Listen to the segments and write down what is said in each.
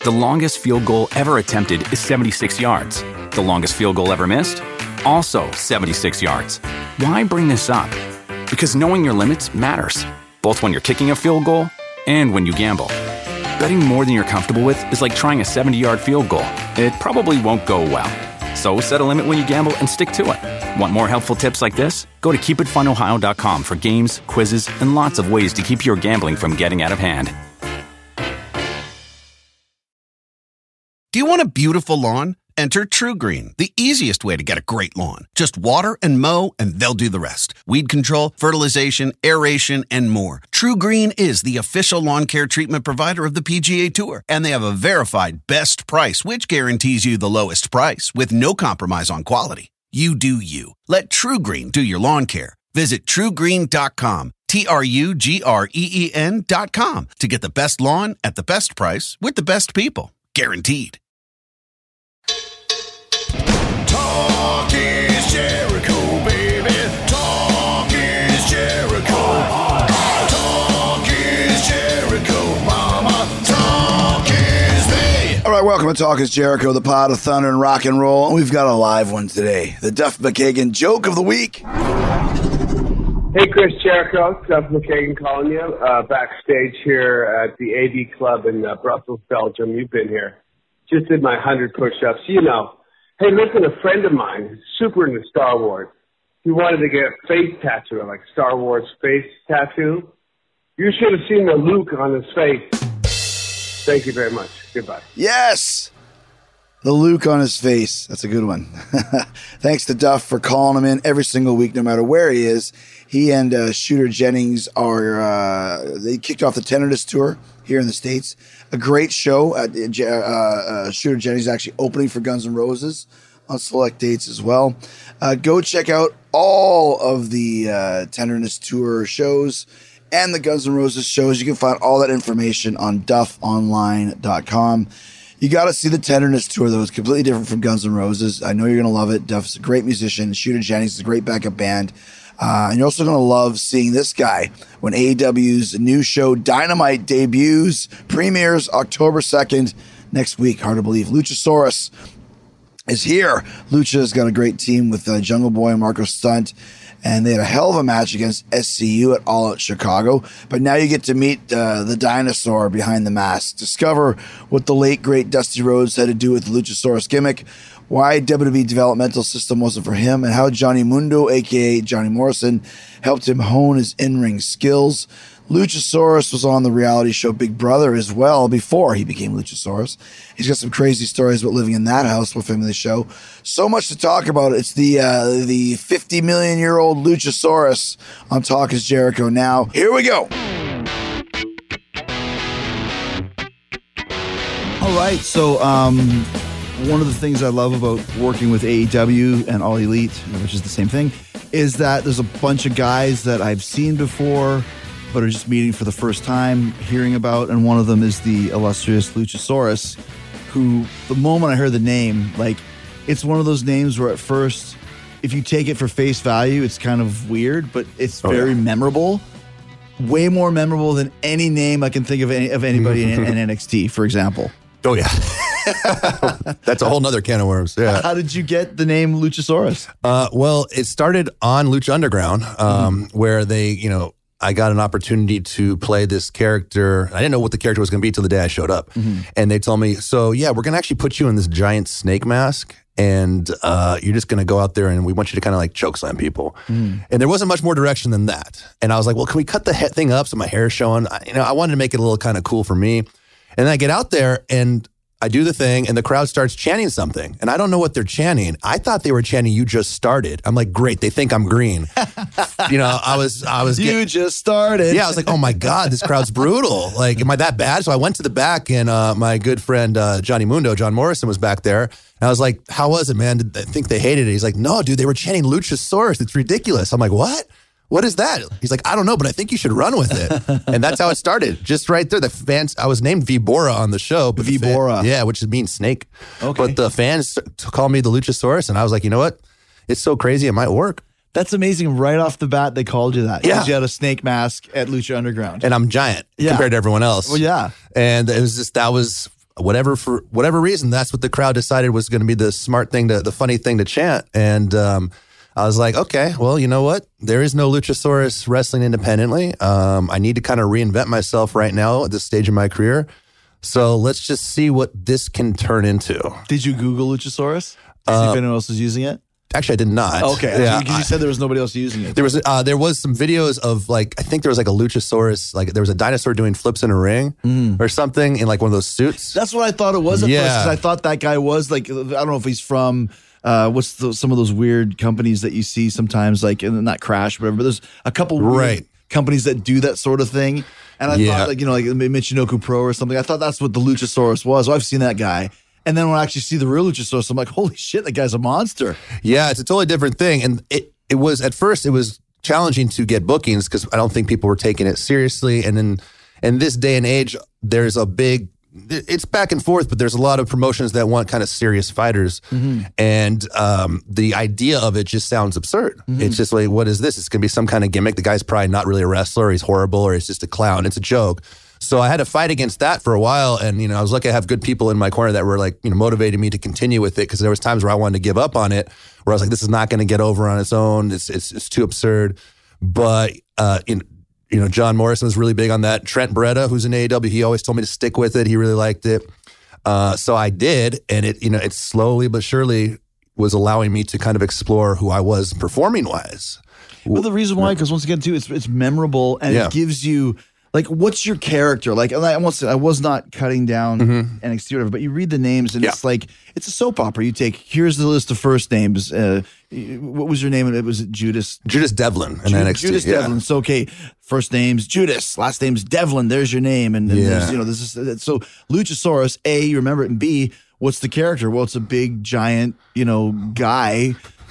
The longest field goal ever attempted is 76 yards. The longest field goal ever missed? Also 76 yards. Why bring this up? Because knowing your limits matters, both when you're kicking a field goal and when you gamble. Betting more than you're comfortable with is like trying a 70-yard field goal. It probably won't go well. So set a limit when you gamble and stick to it. Want more helpful tips like this? Go to keepitfunohio.com for games, quizzes, and lots of ways to keep your gambling from getting out of hand. Do you want a beautiful lawn? Enter TruGreen, the easiest way to get a great lawn. Just water and mow, and they'll do the rest. Weed control, fertilization, aeration, and more. TruGreen is the official lawn care treatment provider of the PGA Tour, and they have a verified best price, which guarantees you the lowest price with no compromise on quality. You do you. Let TruGreen do your lawn care. Visit TruGreen.com, TruGreen.com, to get the best lawn at the best price with the best people. Guaranteed. Talk is Jericho, baby. Talk is Jericho. Talk is Jericho, mama. Talk is me. All right, welcome to Talk is Jericho, the pod of thunder and rock and roll. And we've got a live one today. The Duff McKagan joke of the week. Hey, Chris Jericho. Duff McKagan calling you. Backstage here at the AV Club in Brussels, Belgium. You've been here. Just did my 100 push-ups. You know. Hey, listen, a friend of mine, super into Star Wars, he wanted to get a face tattoo, like Star Wars face tattoo. You should have seen the Luke on his face. Thank you very much. Goodbye. Yes! The Luke on his face. That's a good one. Thanks to Duff for calling him in every single week, no matter where he is. He and Shooter Jennings they kicked off the Tenderness Tour here in the States. A great show. Shooter Jennings is actually opening for Guns N' Roses on select dates as well. Go check out all of the Tenderness Tour shows and the Guns N' Roses shows. You can find all that information on duffonline.com. You got to see the Tenderness Tour, though. It's completely different from Guns N' Roses. I know you're going to love it. Duff's a great musician. Shooter Jennings is a great backup band. And you're also going to love seeing this guy when AEW's new show Dynamite debuts, premieres October 2nd next week. Hard to believe. Luchasaurus is here. Lucha's got a great team with Jungle Boy and Marco Stunt, and they had a hell of a match against SCU at All Out Chicago. But now you get to meet the dinosaur behind the mask. Discover what the late, great Dusty Rhodes had to do with the Luchasaurus gimmick, why WWE developmental system wasn't for him, and how Johnny Mundo, a.k.a. Johnny Morrison, helped him hone his in-ring skills. Luchasaurus was on the reality show Big Brother as well before he became Luchasaurus. He's got some crazy stories about living in that house with him in the show. So much to talk about. It's the 50 million year old Luchasaurus on Talk is Jericho now. Here we go. All right, so one of the things I love about working with AEW and All Elite, which is the same thing, is that there's a bunch of guys that I've seen before but are just meeting for the first time, hearing about, and one of them is the illustrious Luchasaurus, who, the moment I heard the name, like, it's one of those names where at first, if you take it for face value, it's kind of weird, but it's very memorable. Way more memorable than any name I can think of anybody in NXT, for example. Oh, yeah. That's a whole nother can of worms. Yeah. How did you get the name Luchasaurus? Well, it started on Lucha Underground, where I got an opportunity to play this character. I didn't know what the character was going to be till the day I showed up. And they told me, so yeah, we're going to actually put you in this giant snake mask, and you're just going to go out there and we want you to kind of like choke slam people. And there wasn't much more direction than that. And I was like, well, can we cut the thing up so my hair is showing? I wanted to make it a little kind of cool for me. And then I get out there and I do the thing and the crowd starts chanting something. And I don't know what they're chanting. I thought they were chanting, "You just started." I'm like, great, they think I'm green. I was You just started. Yeah, I was like, oh my God, this crowd's brutal. Like, am I that bad? So I went to the back and my good friend Johnny Mundo, John Morrison, was back there. And I was like, how was it, man? Did they think they hated it? He's like, no, dude, they were chanting Luchasaurus. It's ridiculous. I'm like, what? What is that? He's like, I don't know, but I think you should run with it. And that's how it started. Just right there. The fans, I was named Vibora on the show. But Vibora. Yeah, which means snake. Okay. But the fans call me the Luchasaurus. And I was like, you know what? It's so crazy. It might work. That's amazing. Right off the bat, they called you that. Yeah. Because you had a snake mask at Lucha Underground. And I'm giant compared to everyone else. Well, yeah. And it was just, that was for whatever reason, that's what the crowd decided was going to be the smart thing, the funny thing to chant. And I was like, okay, well, you know what? There is no Luchasaurus wrestling independently. I need to kind of reinvent myself right now at this stage of my career. So let's just see what this can turn into. Did you Google Luchasaurus? See if anyone else was using it? Actually, I did not. Okay, Yeah, because you said there was nobody else using it. there was some videos of like, I think there was like a Luchasaurus, like there was a dinosaur doing flips in a ring or something in like one of those suits. That's what I thought it was at Yeah. first, because I thought that guy was like, I don't know if he's from some of those weird companies that you see sometimes, like, and not Crash, whatever, but there's a couple weird companies that do that sort of thing. And I thought, like, like Michinoku Pro or something, I thought that's what the Luchasaurus was. Oh, I've seen that guy. And then when I actually see the real Luchasaurus, I'm like, holy shit, that guy's a monster. Yeah, it's a totally different thing. And it was, at first, it was challenging to get bookings because I don't think people were taking it seriously. And then in this day and age, there's it's back and forth, but there's a lot of promotions that want kind of serious fighters. And the idea of it just sounds absurd. It's just like, what is this? It's going to be some kind of gimmick. The guy's probably not really a wrestler. He's horrible, or he's just a clown. It's a joke. So I had to fight against that for a while. And, I was lucky to have good people in my corner that were like, motivating me to continue with it. Because there was times where I wanted to give up on it, where I was like, this is not going to get over on its own. It's too absurd. But, John Morrison was really big on that. Trent Beretta, who's in AEW, he always told me to stick with it. He really liked it. So I did. And it slowly but surely was allowing me to kind of explore who I was performing wise. Well, the reason why, because once again, too, it's memorable, and it gives you, like, what's your character? Like, I was not cutting down NXT or whatever, but you read the names, and it's like, it's a soap opera. You take, here's the list of first names. What was your name? Was it Judas? Judas Devlin in NXT. Judas Devlin. So, okay, first name's Judas, last name's Devlin. There's your name. And there's, this is, so Luchasaurus, A, you remember it, and B, what's the character? Well, it's a big, giant, guy.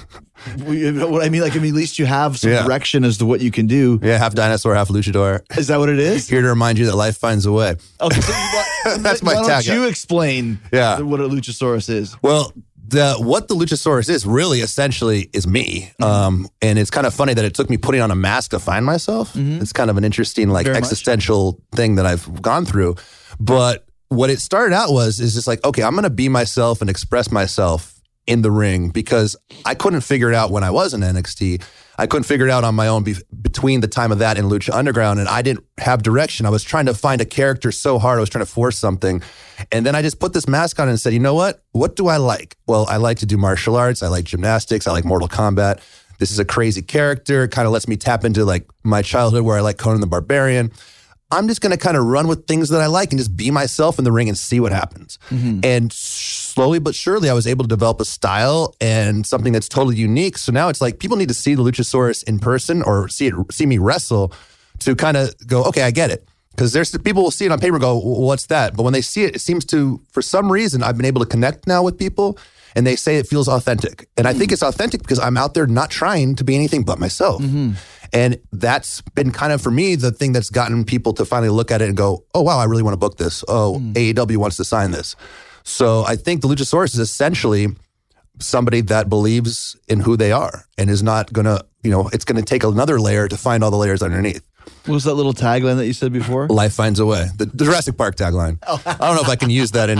What I mean, like, at least you have some direction as to what you can do. Yeah, half dinosaur, half luchador. Is that what it is? Here to remind you that life finds a way. Okay, so that's my why tag. Don't you explain what a Luchasaurus is? Well, what the Luchasaurus is really essentially is me. And it's kind of funny that it took me putting on a mask to find myself. It's kind of an interesting, like, Very existential thing that I've gone through. But what it started out is just like, okay, I'm going to be myself and express myself in the ring, because I couldn't figure it out when I was in NXT. I couldn't figure it out on my own between the time of that and Lucha Underground, and I didn't have direction. I was trying to find a character so hard. I was trying to force something. And then I just put this mask on and said, you know what? What do I like? Well, I like to do martial arts. I like gymnastics. I like Mortal Kombat. This is a crazy character. It kind of lets me tap into like my childhood where I like Conan the Barbarian. I'm just going to kind of run with things that I like and just be myself in the ring and see what happens. And slowly but surely, I was able to develop a style and something that's totally unique. So now it's like people need to see the Luchasaurus in person or see me wrestle to kind of go, okay, I get it. Because there's people will see it on paper and go, what's that? But when they see it, it seems to, for some reason, I've been able to connect now with people, and they say it feels authentic. And I think it's authentic because I'm out there not trying to be anything but myself. And that's been kind of, for me, the thing that's gotten people to finally look at it and go, oh, wow, I really want to book this. Oh, AEW wants to sign this. So I think the Luchasaurus is essentially somebody that believes in who they are and is not going to, it's going to take another layer to find all the layers underneath. What was that little tagline that you said before? Life finds a way. The Jurassic Park tagline. I don't know if I can use that in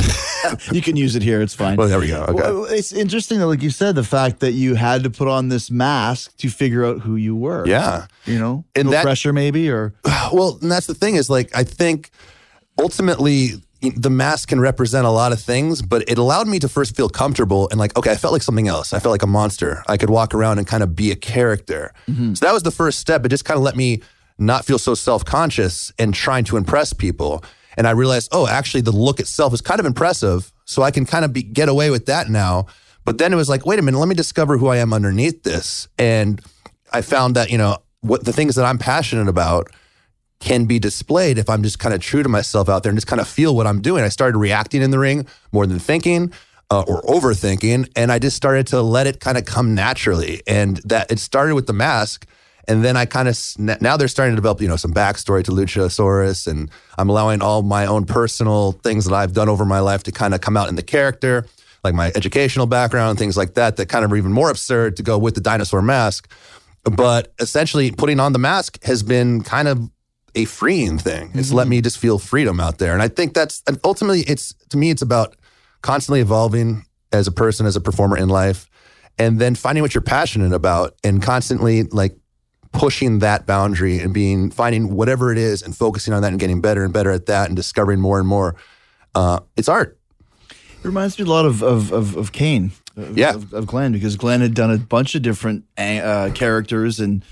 AEW. You can use it here. It's fine. Well, there we go. Okay. Well, it's interesting that, like you said, the fact that you had to put on this mask to figure out who you were. Yeah. And that pressure maybe, or? Well, and that's the thing is, like, I think ultimately the mask can represent a lot of things, but it allowed me to first feel comfortable and like, okay, I felt like something else. I felt like a monster. I could walk around and kind of be a character. So that was the first step. It just kind of let me not feel so self-conscious and trying to impress people. And I realized, oh, actually the look itself is kind of impressive. So I can kind of get away with that now. But then it was like, wait a minute, let me discover who I am underneath this. And I found that, what the things that I'm passionate about can be displayed if I'm just kind of true to myself out there and just kind of feel what I'm doing. I started reacting in the ring more than thinking or overthinking. And I just started to let it kind of come naturally. And that it started with the mask. And then I kind of, now they're starting to develop, some backstory to Luchasaurus, and I'm allowing all my own personal things that I've done over my life to kind of come out in the character, like my educational background, things like that kind of are even more absurd to go with the dinosaur mask. But essentially putting on the mask has been kind of a freeing thing. It's let me just feel freedom out there. And I think and ultimately to me, it's about constantly evolving as a person, as a performer in life, and then finding what you're passionate about and constantly like pushing that boundary and finding whatever it is and focusing on that and getting better and better at that and discovering more and more. It's art. It reminds me a lot of Kane. Of Glenn, because Glenn had done a bunch of different characters and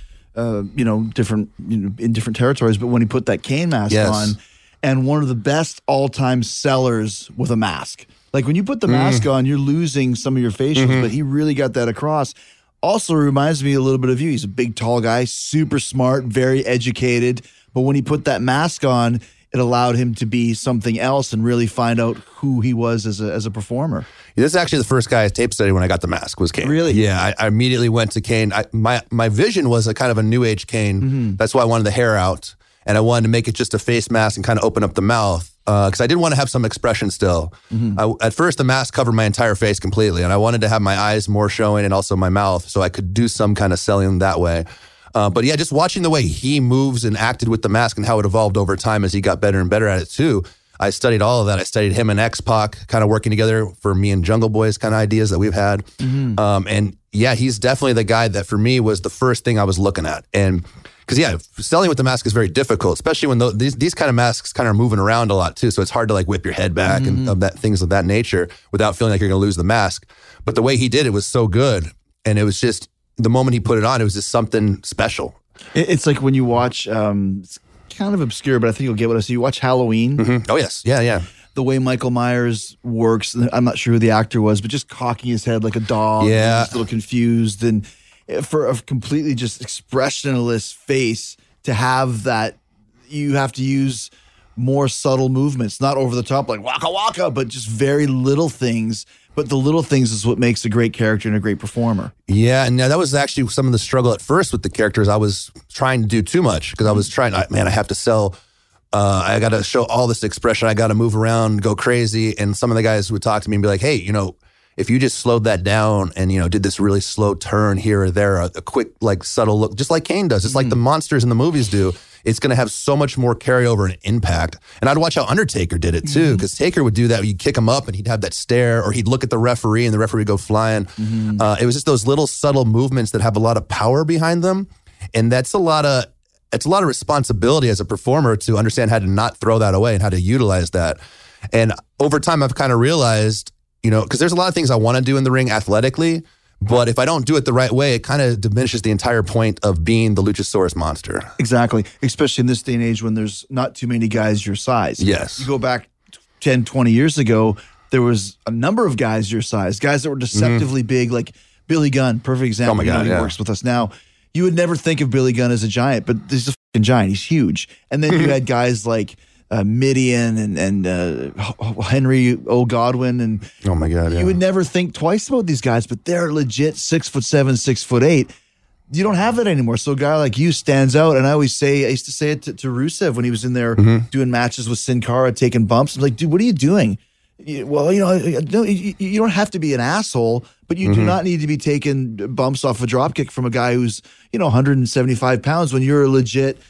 different in different territories. But when he put that Kane mask on, and one of the best all-time sellers with a mask. Like when you put the mask on, you're losing some of your facials, but he really got that across. Also reminds me a little bit of you. He's a big, tall guy, super smart, very educated. But when he put that mask on, it allowed him to be something else and really find out who he was as a performer. This is actually the first guy I tape studied when I got the mask was Kane. Really? Yeah, I immediately went to Kane. My vision was a kind of a new age Kane. That's why I wanted the hair out. And I wanted to make it just a face mask and kind of open up the mouth because I did want to have some expression still. At first, the mask covered my entire face completely, and I wanted to have my eyes more showing and also my mouth so I could do some kind of selling that way. But yeah, just watching the way he moves and acted with the mask and how it evolved over time as he got better and better at it too. I studied all of that. I studied him and X-Pac kind of working together for me and Jungle Boys kind of ideas that we've had. And yeah, he's definitely the guy that for me was the first thing I was looking at. And because selling with the mask is very difficult, especially when these kind of masks kind of are moving around a lot too. So it's hard to like whip your head back and things of that nature without feeling like you're going to lose the mask. But the way he did it was so good. And it was just, the moment he put it on, it was just something special. It's like when you watch, it's kind of obscure, but I think you'll get what I see. You watch Halloween. Oh, yes. Yeah. The way Michael Myers works, I'm not sure who the actor was, but just cocking his head like a dog. Yeah. Just a little confused. And for a completely just expressionless face to have that, you have to use more subtle movements, not over the top like waka waka, but just very little things. But the little things is what makes a great character and a great performer. Yeah, and that was actually some of the struggle at first with the characters. I was trying to do too much because I was trying, I have to sell, I got to show all this expression. I got to move around, go crazy. And some of the guys would talk to me and be like, hey, if you just slowed that down and, did this really slow turn here or there, a quick, like subtle look, just like Kane does, just like the monsters in the movies do, it's going to have so much more carryover and impact. And I'd watch how Undertaker did it too, because Taker would do that. You'd kick him up and he'd have that stare, or he'd look at the referee and the referee would go flying. It was just those little subtle movements that have a lot of power behind them. And it's a lot of responsibility as a performer to understand how to not throw that away and how to utilize that. And over time, I've kind of realized, because there's a lot of things I want to do in the ring athletically, but if I don't do it the right way, it kind of diminishes the entire point of being the Luchasaurus monster. Exactly. Especially in this day and age when there's not too many guys your size. Yes. You go back 10, 20 years ago, there was a number of guys your size, guys that were deceptively big, like Billy Gunn, perfect example. Oh my God, he works with us now. You would never think of Billy Gunn as a giant, but he's a fucking giant. He's huge. And then you had guys like Midian and Henry O. Godwin, and oh my God, you would never think twice about these guys, but they're legit 6'7", 6'8". You don't have that anymore. So a guy like you stands out. And I used to say it to Rusev when he was in there doing matches with Sin Cara, taking bumps. I'm like, dude, what are you doing? Well, you don't have to be an asshole, but you do not need to be taking bumps off a dropkick from a guy who's 175 pounds when you're a legit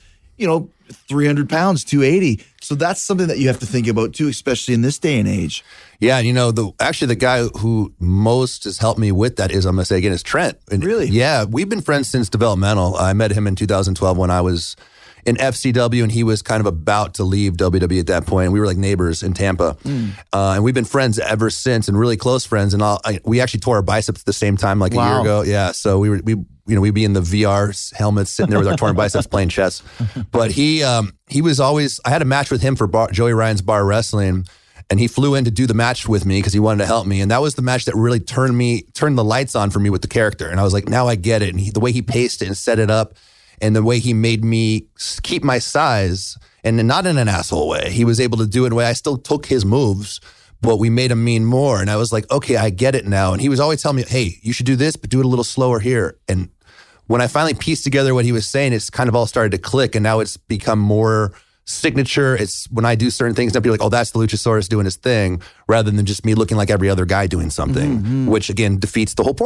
300 pounds, 280. So that's something that you have to think about too, especially in this day and age. Yeah, the guy who most has helped me with that is, I'm going to say again, is Trent. And really? Yeah, we've been friends since developmental. I met him in 2012 when I was in FCW, and he was kind of about to leave WWE at that point. We were like neighbors in Tampa, and we've been friends ever since, and really close friends. And we actually tore our biceps at the same time, like a year ago. Yeah, so we'd be in the VR helmets, sitting there with our torn biceps, playing chess. But he was always. I had a match with him for Joey Ryan's Bar Wrestling, and he flew in to do the match with me because he wanted to help me. And that was the match that really turned the lights on for me with the character. And I was like, now I get it. And the way he paced it and set it up, and the way he made me keep my size, and not in an asshole way. He was able to do it in a way I still took his moves, but we made him mean more. And I was like, okay, I get it now. And he was always telling me, hey, you should do this, but do it a little slower here. And when I finally pieced together what he was saying, it's kind of all started to click, and now it's become more signature. It's when I do certain things, and people are like, oh, that's the Luchasaurus doing his thing, rather than just me looking like every other guy doing something, which again defeats the whole point.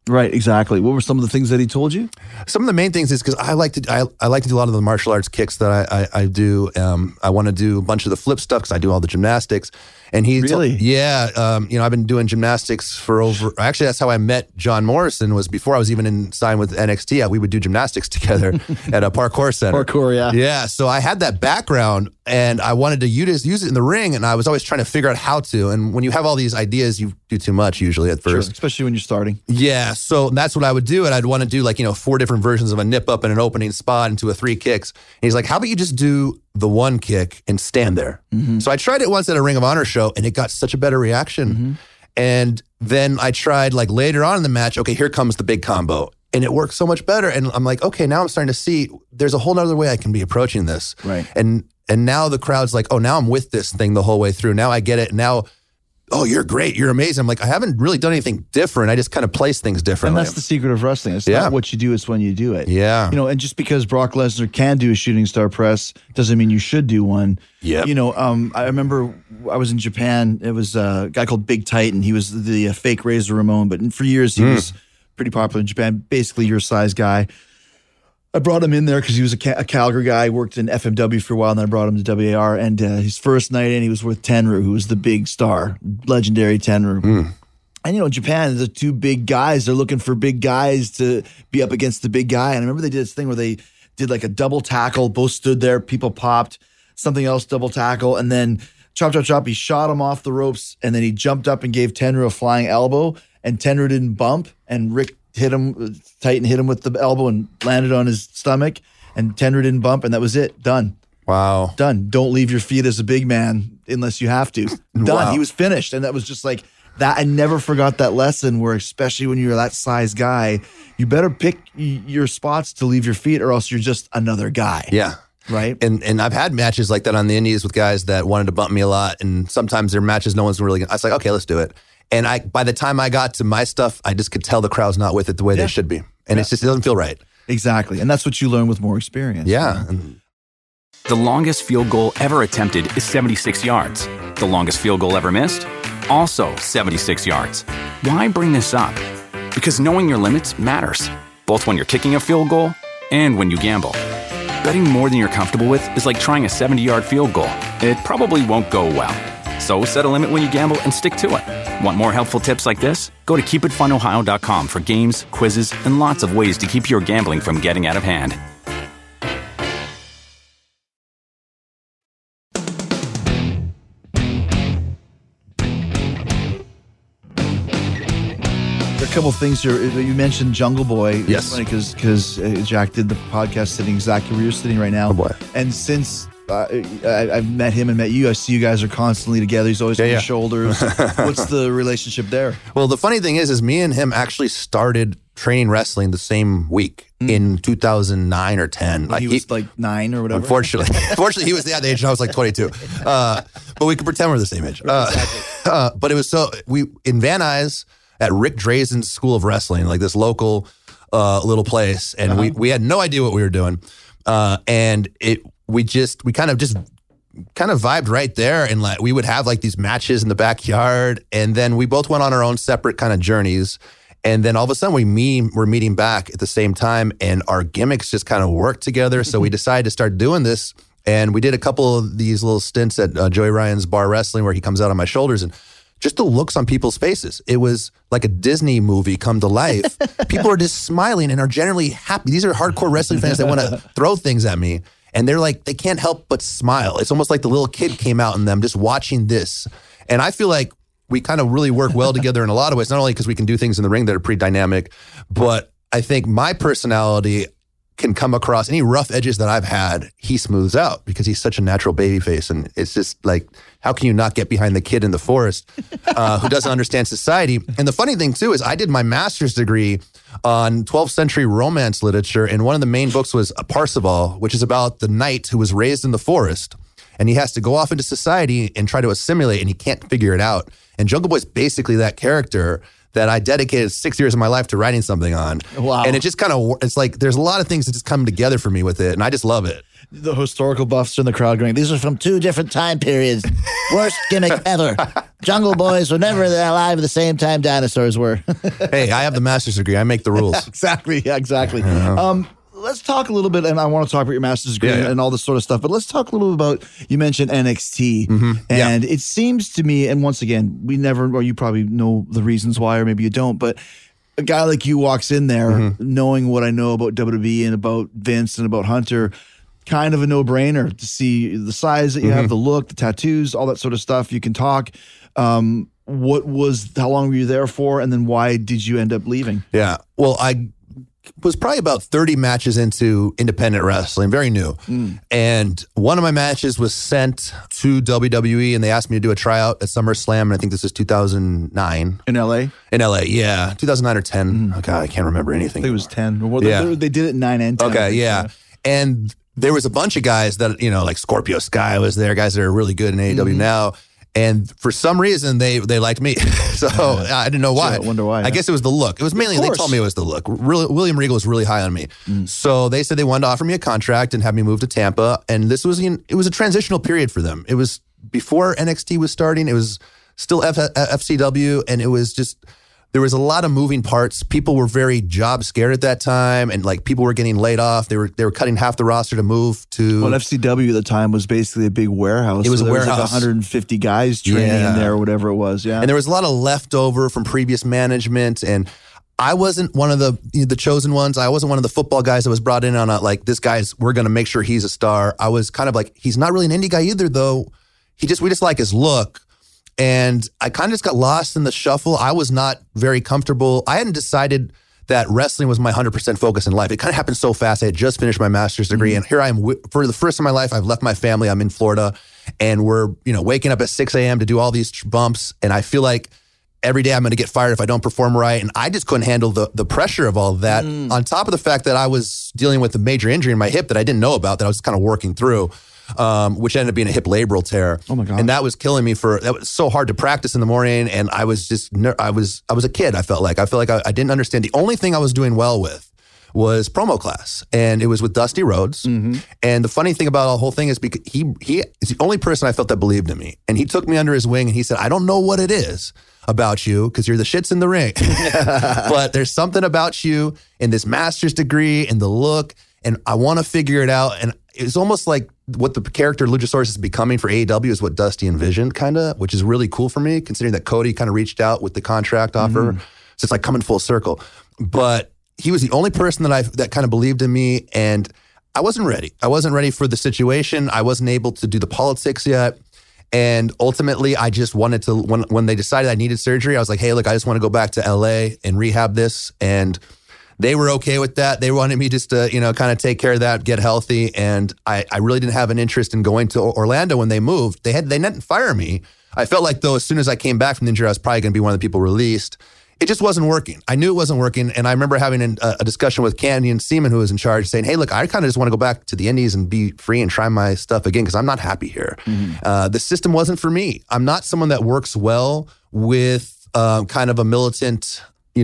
Right, exactly. What were some of the things that he told you? Some of the main things is because I like to do a lot of the martial arts kicks that I do. I want to do a bunch of the flip stuff because I do all the gymnastics. And he Really? I've been doing gymnastics for actually, that's how I met John Morrison, was before I was even signed with NXT. We would do gymnastics together at a parkour center. Parkour, yeah. Yeah, so I had that background and I wanted to use it in the ring, and I was always trying to figure out how to. And when you have all these ideas, you do too much usually at first. Sure, especially when you're starting. Yeah, so that's what I would do. And I'd want to do 4 different versions of a nip up and an opening spot into a 3 kicks. And he's like, how about you just do the 1 kick and stand there? Mm-hmm. So I tried it once at a Ring of Honor show and it got such a better reaction. Mm-hmm. And then I tried later on in the match, okay, here comes the big combo. And it worked so much better. And I'm like, okay, now I'm starting to see there's a whole nother way I can be approaching this. Right. And now the crowd's like, oh, now I'm with this thing the whole way through. Now I get it. Now, oh, you're great. You're amazing. I'm like, I haven't really done anything different. I just kind of place things differently. And that's the secret of wrestling. It's not what you do, it's when you do it. Yeah. And just because Brock Lesnar can do a shooting star press doesn't mean you should do one. Yeah. I remember I was in Japan. It was a guy called Big Titan. He was the fake Razor Ramon, but for years he was pretty popular in Japan, basically your size guy. I brought him in there because he was a Calgary guy. Worked in FMW for a while, and then I brought him to WAR. And his first night in, he was with Tenryu, who was the big star, legendary Tenryu. And, Japan, the 2 big guys, they're looking for big guys to be up against the big guy. And I remember they did this thing where they did a double tackle, both stood there, people popped, something else, double tackle, and then chop, chop, chop, he shot him off the ropes, and then he jumped up and gave Tenryu a flying elbow, and Tenryu didn't bump, and Rick Titan hit him with the elbow and landed on his stomach, and Tenryu didn't bump, and that was it. Done. Wow. Done. Don't leave your feet as a big man unless you have to. Done. Wow. He was finished. And that was just like that. I never forgot that lesson where, especially when you're that size guy, you better pick your spots to leave your feet or else you're just another guy. Yeah. Right. And I've had matches like that on the indies with guys that wanted to bump me a lot. And sometimes their matches, no one's really, I was like, okay, let's do it. And by the time I got to my stuff, I just could tell the crowd's not with it the way they should be. And it doesn't feel right. Exactly. And that's what you learn with more experience. Yeah. The longest field goal ever attempted is 76 yards. The longest field goal ever missed? Also 76 yards. Why bring this up? Because knowing your limits matters, both when you're kicking a field goal and when you gamble. Betting more than you're comfortable with is like trying a 70-yard field goal. It probably won't go well. So set a limit when you gamble and stick to it. Want more helpful tips like this? Go to keepitfunohio.com for games, quizzes, and lots of ways to keep your gambling from getting out of hand. There are a couple of things here. You mentioned Jungle Boy. Yes. It's funny because Jack did the podcast sitting exactly where you're sitting right now. Oh, boy. And since I've met him and met you, I see you guys are constantly together. He's always on your shoulders. What's the relationship there? Well, the funny thing is me and him actually started training wrestling the same week in 2009 or 10. He was 9 or whatever. Unfortunately, he was the age and I was 22. But we could pretend we're the same age. Exactly. But it was we in Van Nuys at Rick Drazen's School of Wrestling, like this local little place, and we had no idea what we were doing, and we kind of vibed right there, and we would have these matches in the backyard, and then we both went on our own separate kind of journeys. And then all of a sudden we're meeting back at the same time, and our gimmicks just kind of worked together. So we decided to start doing this, and we did a couple of these little stints at Joey Ryan's Bar Wrestling where he comes out on my shoulders, and just the looks on people's faces. It was like a Disney movie come to life. People are just smiling and are generally happy. These are hardcore wrestling fans that want to throw things at me. And they're they can't help but smile. It's almost like the little kid came out in them just watching this. And I feel like we kind of really work well together in a lot of ways, not only because we can do things in the ring that are pretty dynamic, but I think my personality can come across any rough edges that I've had, he smooths out because he's such a natural baby face. And it's just how can you not get behind the kid in the forest who doesn't understand society? And the funny thing too is I did my master's degree on 12th century romance literature. And one of the main books was Parsifal, which is about the knight who was raised in the forest. And he has to go off into society and try to assimilate, and he can't figure it out. And Jungle Boy's basically that character that I dedicated 6 years of my life to writing something on. Wow. And it just kind of, it's there's a lot of things that just come together for me with it, and I just love it. The historical buffs in the crowd going, these are from 2 different time periods. Worst gimmick ever. Jungle Boys were never alive at the same time dinosaurs were. Hey, I have the master's degree. I make the rules. Exactly. Yeah, exactly. Let's talk a little bit, and I want to talk about your master's degree and all this sort of stuff, but let's talk a little bit about, you mentioned NXT, and it seems to me, and once again, we never, or you probably know the reasons why, or maybe you don't, but a guy like you walks in there knowing what I know about WWE and about Vince and about Hunter, kind of a no-brainer to see the size that you have, the look, the tattoos, all that sort of stuff. You can talk. How long were you there for? And then why did you end up leaving? Yeah. Well, I was probably about 30 matches into independent wrestling, very new. And one of my matches was sent to WWE and they asked me to do a tryout at SummerSlam. And I think this is 2009. In LA? In LA, yeah. 2009 or 10. Oh, God, I can't remember anything. I think it was 10. Well, they did it 9 and 10. Okay, yeah. And there was a bunch of guys that, like Scorpio Sky was there, guys that are really good in AEW now. And for some reason, they liked me. So I didn't know why. I wonder why. I guess it was the look. It was mainly, they told me it was the look. William Regal was really high on me. So they said they wanted to offer me a contract and have me move to Tampa. And this was, it was a transitional period for them. It was before NXT was starting. It was still FCW. And it was just, there was a lot of moving parts. People were very job scared at that time, and like people were getting laid off. They were cutting half the roster to move to. Well, FCW at the time was basically a big warehouse. It was a warehouse. Was like 150 guys training in there, or whatever it was. Yeah, and there was a lot of leftover from previous management, and I wasn't one of the chosen ones. I wasn't one of the football guys that was brought in on we're going to make sure he's a star. I was kind of like, he's not really an indie guy either, though. We just like his look. And I kind of just got lost in the shuffle. I was not very comfortable. I hadn't decided that wrestling was my 100% focus in life. It kind of happened so fast. I had just finished my master's degree, and here I am. For the first time in my life, I've left my family. I'm in Florida, and we're waking up at 6 a.m. to do all these bumps, and I feel like every day I'm going to get fired if I don't perform right. And I just couldn't handle the pressure of all of that, on top of the fact that I was dealing with a major injury in my hip that I didn't know about, that I was kind of working through. Which ended up being a hip labral tear. Oh my God. And that was killing me that was so hard to practice in the morning. And I was just, I was a kid. I felt like I didn't understand. The only thing I was doing well with was promo class, and it was with Dusty Rhodes. And the funny thing about the whole thing is because he is the only person I felt that believed in me. And he took me under his wing and he said, I don't know what it is about you because you're the shits in the ring, but there's something about you in this master's degree and the look, and I want to figure it out. And it's almost like what the character Luchasaurus is becoming for AEW is what Dusty envisioned, kind of, which is really cool for me, considering that Cody kind of reached out with the contract offer. So it's like coming full circle. But he was the only person that kind of believed in me, and I wasn't ready. I wasn't ready for the situation. I wasn't able to do the politics yet. And ultimately, I just wanted to, when they decided I needed surgery, I was like, hey, look, I just want to go back to LA and rehab this. And they were okay with that. They wanted me just to, kind of take care of that, get healthy. And I really didn't have an interest in going to Orlando when they moved. They didn't fire me. I felt like, though, as soon as I came back from the injury, I was probably going to be one of the people released. It just wasn't working. I knew it wasn't working. And I remember having a discussion with Canyon Seaman, who was in charge, saying, hey, look, I kind of just want to go back to the Indies and be free and try my stuff again because I'm not happy here. The system wasn't for me. I'm not someone that works well with kind of a militant,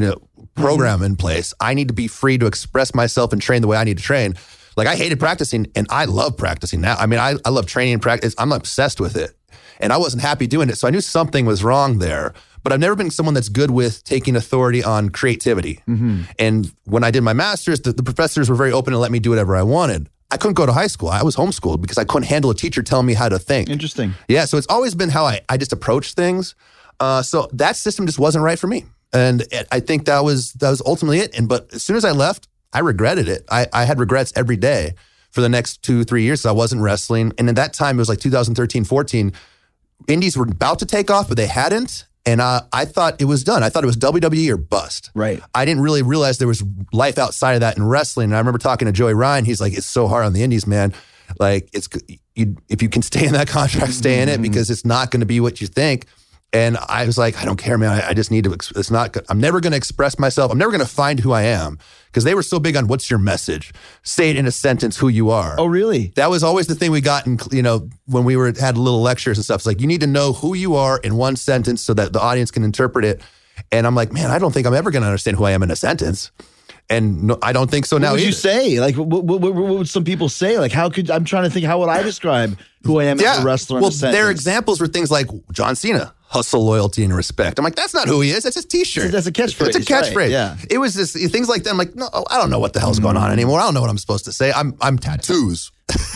program in place. I need to be free to express myself and train the way I need to train. Like, I hated practicing, and I love practicing now. I mean, I love training and practice. I'm obsessed with it. And I wasn't happy doing it. So I knew something was wrong there. But I've never been someone that's good with taking authority on creativity. And when I did my master's, the professors were very open to let me do whatever I wanted. I couldn't go to high school. I was homeschooled because I couldn't handle a teacher telling me how to think. Interesting. Yeah, so it's always been how I just approach things. So that system just wasn't right for me. And I think that was ultimately it. But as soon as I left, I regretted it. I had regrets every day for the next 2-3 years. So I wasn't wrestling. And at that time, it was like 2013, 14. Indies were about to take off, but they hadn't. And I thought it was done. I thought it was WWE or bust. Right. I didn't really realize there was life outside of that in wrestling. And I remember talking to Joey Ryan. He's like, it's so hard on the Indies, man. Like, if you can stay in that contract, stay in it, because it's not going to be what you think. And I was like, I don't care, man. I just need to, it's not good. I'm never going to express myself. I'm never going to find who I am, because they were so big on what's your message? Say it in a sentence who you are. Oh, really? That was always the thing we got in, when we had little lectures and stuff. It's like, you need to know who you are in one sentence so that the audience can interpret it. And I'm like, man, I don't think I'm ever going to understand who I am in a sentence. And no, I don't think so now What would you either. say? Like, what would some people say? Like, I'm trying to think, how would I describe who I am as a wrestler? Well, in a sentence? their examples were things like John Cena, hustle, loyalty, and respect. I'm like, that's not who he is. That's his T-shirt. That's a catchphrase. It's a catchphrase. Right, yeah. It was just things like that. I'm like, no, I don't know what the hell's going on anymore. I don't know what I'm supposed to say. I'm tattoos.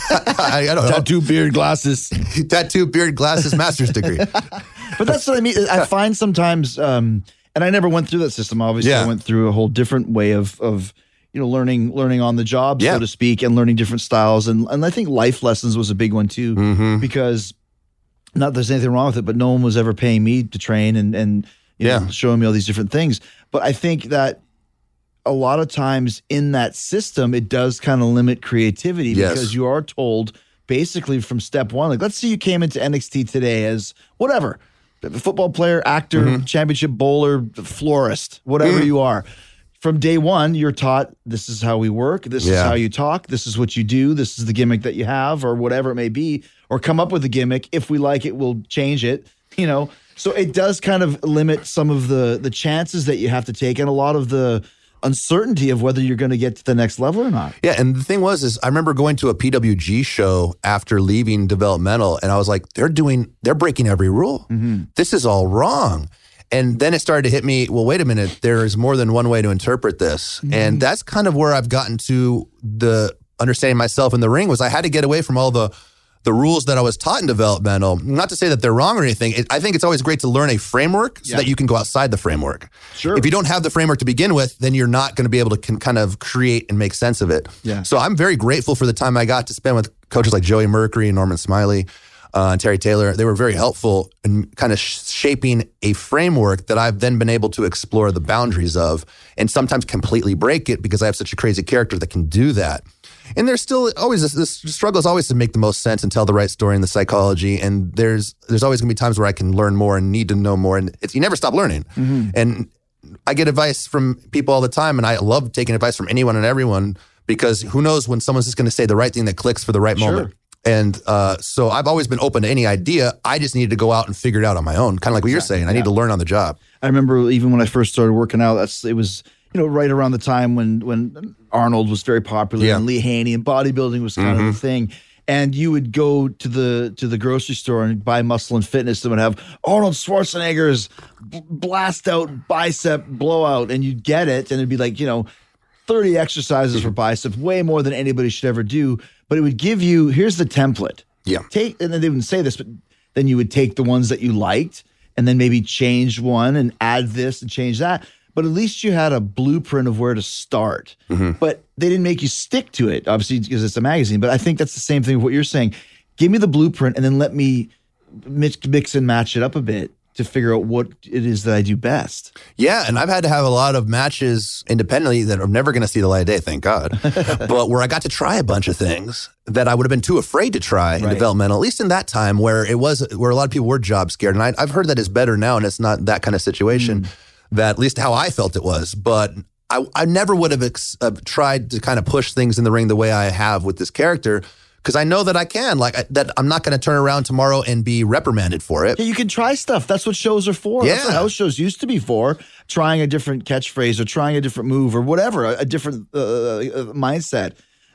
I don't know. Tattoo, beard, glasses. Tattoo, beard, glasses, master's degree. But that's what I mean. I find sometimes, and I never went through that system. Obviously, I went through a whole different way of learning on the job, so to speak, and learning different styles. And I think life lessons was a big one too, because not that there's anything wrong with it, but no one was ever paying me to train and showing me all these different things. But I think that a lot of times in that system, it does kind of limit creativity because you are told basically from step one, like, let's say you came into NXT today as whatever, football player, actor, championship bowler, florist, whatever you are. From day one, you're taught this is how we work. This is how you talk. This is what you do. This is the gimmick that you have, or whatever it may be, or come up with a gimmick. If we like it, we'll change it, So it does kind of limit some of the chances that you have to take and a lot of the uncertainty of whether you're going to get to the next level or not. Yeah, and the thing is I remember going to a PWG show after leaving developmental, and I was like, they're breaking every rule. This is all wrong. And then it started to hit me, well, wait a minute, there is more than one way to interpret this. And that's kind of where I've gotten to the understanding myself in the ring was I had to get away from all the rules that I was taught in developmental. Not to say that they're wrong or anything. I think it's always great to learn a framework so that you can go outside the framework. Sure. If you don't have the framework to begin with, then you're not going to be able to kind of create and make sense of it. Yeah. So I'm very grateful for the time I got to spend with coaches like Joey Mercury and Norman Smiley and Terry Taylor. They were very helpful in kind of shaping a framework that I've then been able to explore the boundaries of and sometimes completely break it because I have such a crazy character that can do that. And there's still always this struggle is always to make the most sense and tell the right story in the psychology. And there's always going to be times where I can learn more and need to know more. And you never stop learning. And I get advice from people all the time. And I love taking advice from anyone and everyone because who knows when someone's just going to say the right thing that clicks for the right moment. And so I've always been open to any idea. I just needed to go out and figure it out on my own. Kind of like what you're saying. I need to learn on the job. I remember even when I first started working out, it was right around the time when Arnold was very popular and Lee Haney and bodybuilding was kind of the thing. And you would go to the grocery store and buy Muscle and Fitness and would have Arnold Schwarzenegger's blast out bicep blowout, and you'd get it, and it'd be like 30 exercises for biceps, way more than anybody should ever do. But it would give you, here's the template. Yeah. And then they wouldn't say this, but then you would take the ones that you liked and then maybe change one and add this and change that. But at least you had a blueprint of where to start. But they didn't make you stick to it, obviously, because it's a magazine. But I think that's the same thing with what you're saying. Give me the blueprint and then let me mix and match it up a bit to figure out what it is that I do best. Yeah, and I've had to have a lot of matches independently that are never going to see the light of day, thank God. But where I got to try a bunch of things that I would have been too afraid to try in developmental, at least in that time where a lot of people were job scared. And I've heard that is better now, and it's not that kind of situation. That at least how I felt it was. But I never would have tried to kind of push things in the ring the way I have with this character because I know that I can. That I'm not going to turn around tomorrow and be reprimanded for it. Yeah, you can try stuff. That's what shows are for. Yeah. That's what house shows used to be for. Trying a different catchphrase or trying a different move or whatever, a different mindset.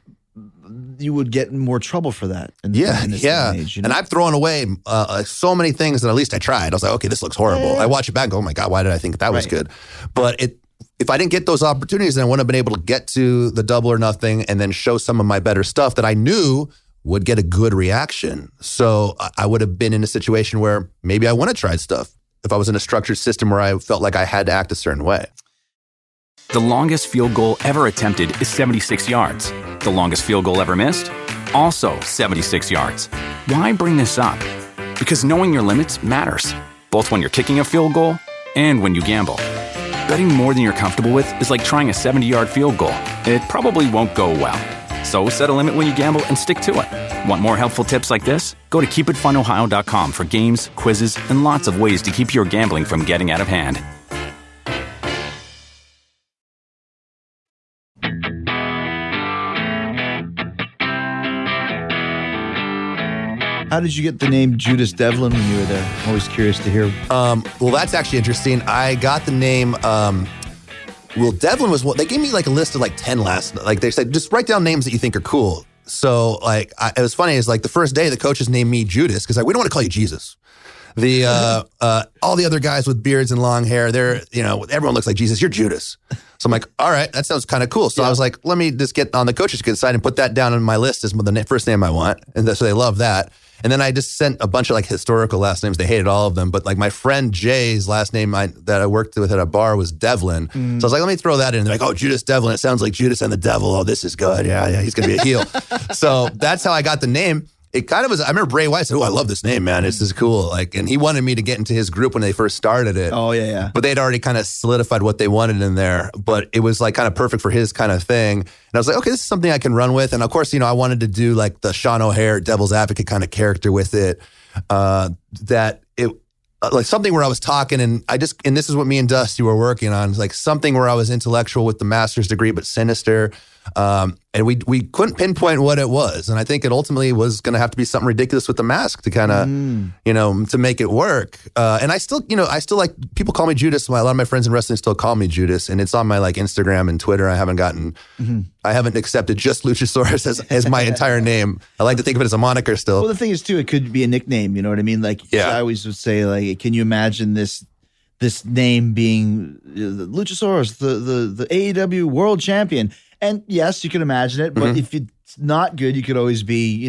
You would get in more trouble for that. In this day and age, And I've thrown away so many things that at least I tried. I was like, okay, this looks horrible. I watch it back and go, oh my God, why did I think that was good? But if I didn't get those opportunities, then I wouldn't have been able to get to the Double or Nothing and then show some of my better stuff that I knew would get a good reaction. So I would have been in a situation where maybe I wouldn't have tried stuff if I was in a structured system where I felt like I had to act a certain way. The longest field goal ever attempted is 76 yards. The longest field goal ever missed? Also 76 yards. Why bring this up? Because knowing your limits matters, both when you're kicking a field goal and when you gamble. Betting more than you're comfortable with is like trying a 70-yard field goal. It probably won't go well. So set a limit when you gamble and stick to it. Want more helpful tips like this? Go to keepitfunohio.com for games, quizzes, and lots of ways to keep your gambling from getting out of hand. How did you get the name Judas Devlin when you were there? I'm always curious to hear. Well, that's actually interesting. I got the name Well, Devlin was one. They gave me like a list of like 10 like they said, just write down names that you think are cool. So like, it was funny. Is like the first day the coaches named me Judas because we don't want to call you Jesus. The all the other guys with beards and long hair, they're everyone looks like Jesus. You're Judas. So I'm like, all right, that sounds kind of cool. So I was like, let me just get on the coaches side and put that down on my list as the first name I want, and so they love that. And then I just sent a bunch of like historical last names. They hated all of them, but like my friend Jay's last name that I worked with at a bar was Devlin. So I was like, let me throw that in. They're like, oh, Judas Devlin. It sounds like Judas and the Devil. Oh, this is good. Yeah, he's gonna be a heel. So that's how I got the name. It kind of was. I remember Bray Wyatt said, "Oh, I love this name, man. This is cool." Like, and he wanted me to get into his group when they first started it. Oh yeah. But they'd already kind of solidified what they wanted in there. But it was like kind of perfect for his kind of thing. And I was like, okay, this is something I can run with. And of course, I wanted to do like the Sean O'Hare Devil's Advocate kind of character with it. Like something where I was talking and this is what me and Dusty were working on, like something where I was intellectual with the master's degree, but sinister. And we couldn't pinpoint what it was. And I think it ultimately was going to have to be something ridiculous with the mask to kind of, to make it work. And I still like, people call me Judas. A lot of my friends in wrestling still call me Judas. And it's on my like Instagram and Twitter. I haven't accepted just Luchasaurus as my entire name. I like to think of it as a moniker still. Well, the thing is too, it could be a nickname. You know what I mean? Like I always would say, like, can you imagine this name being Luchasaurus, the AEW World Champion? And yes, you can imagine it, but if it's not good, you could always be,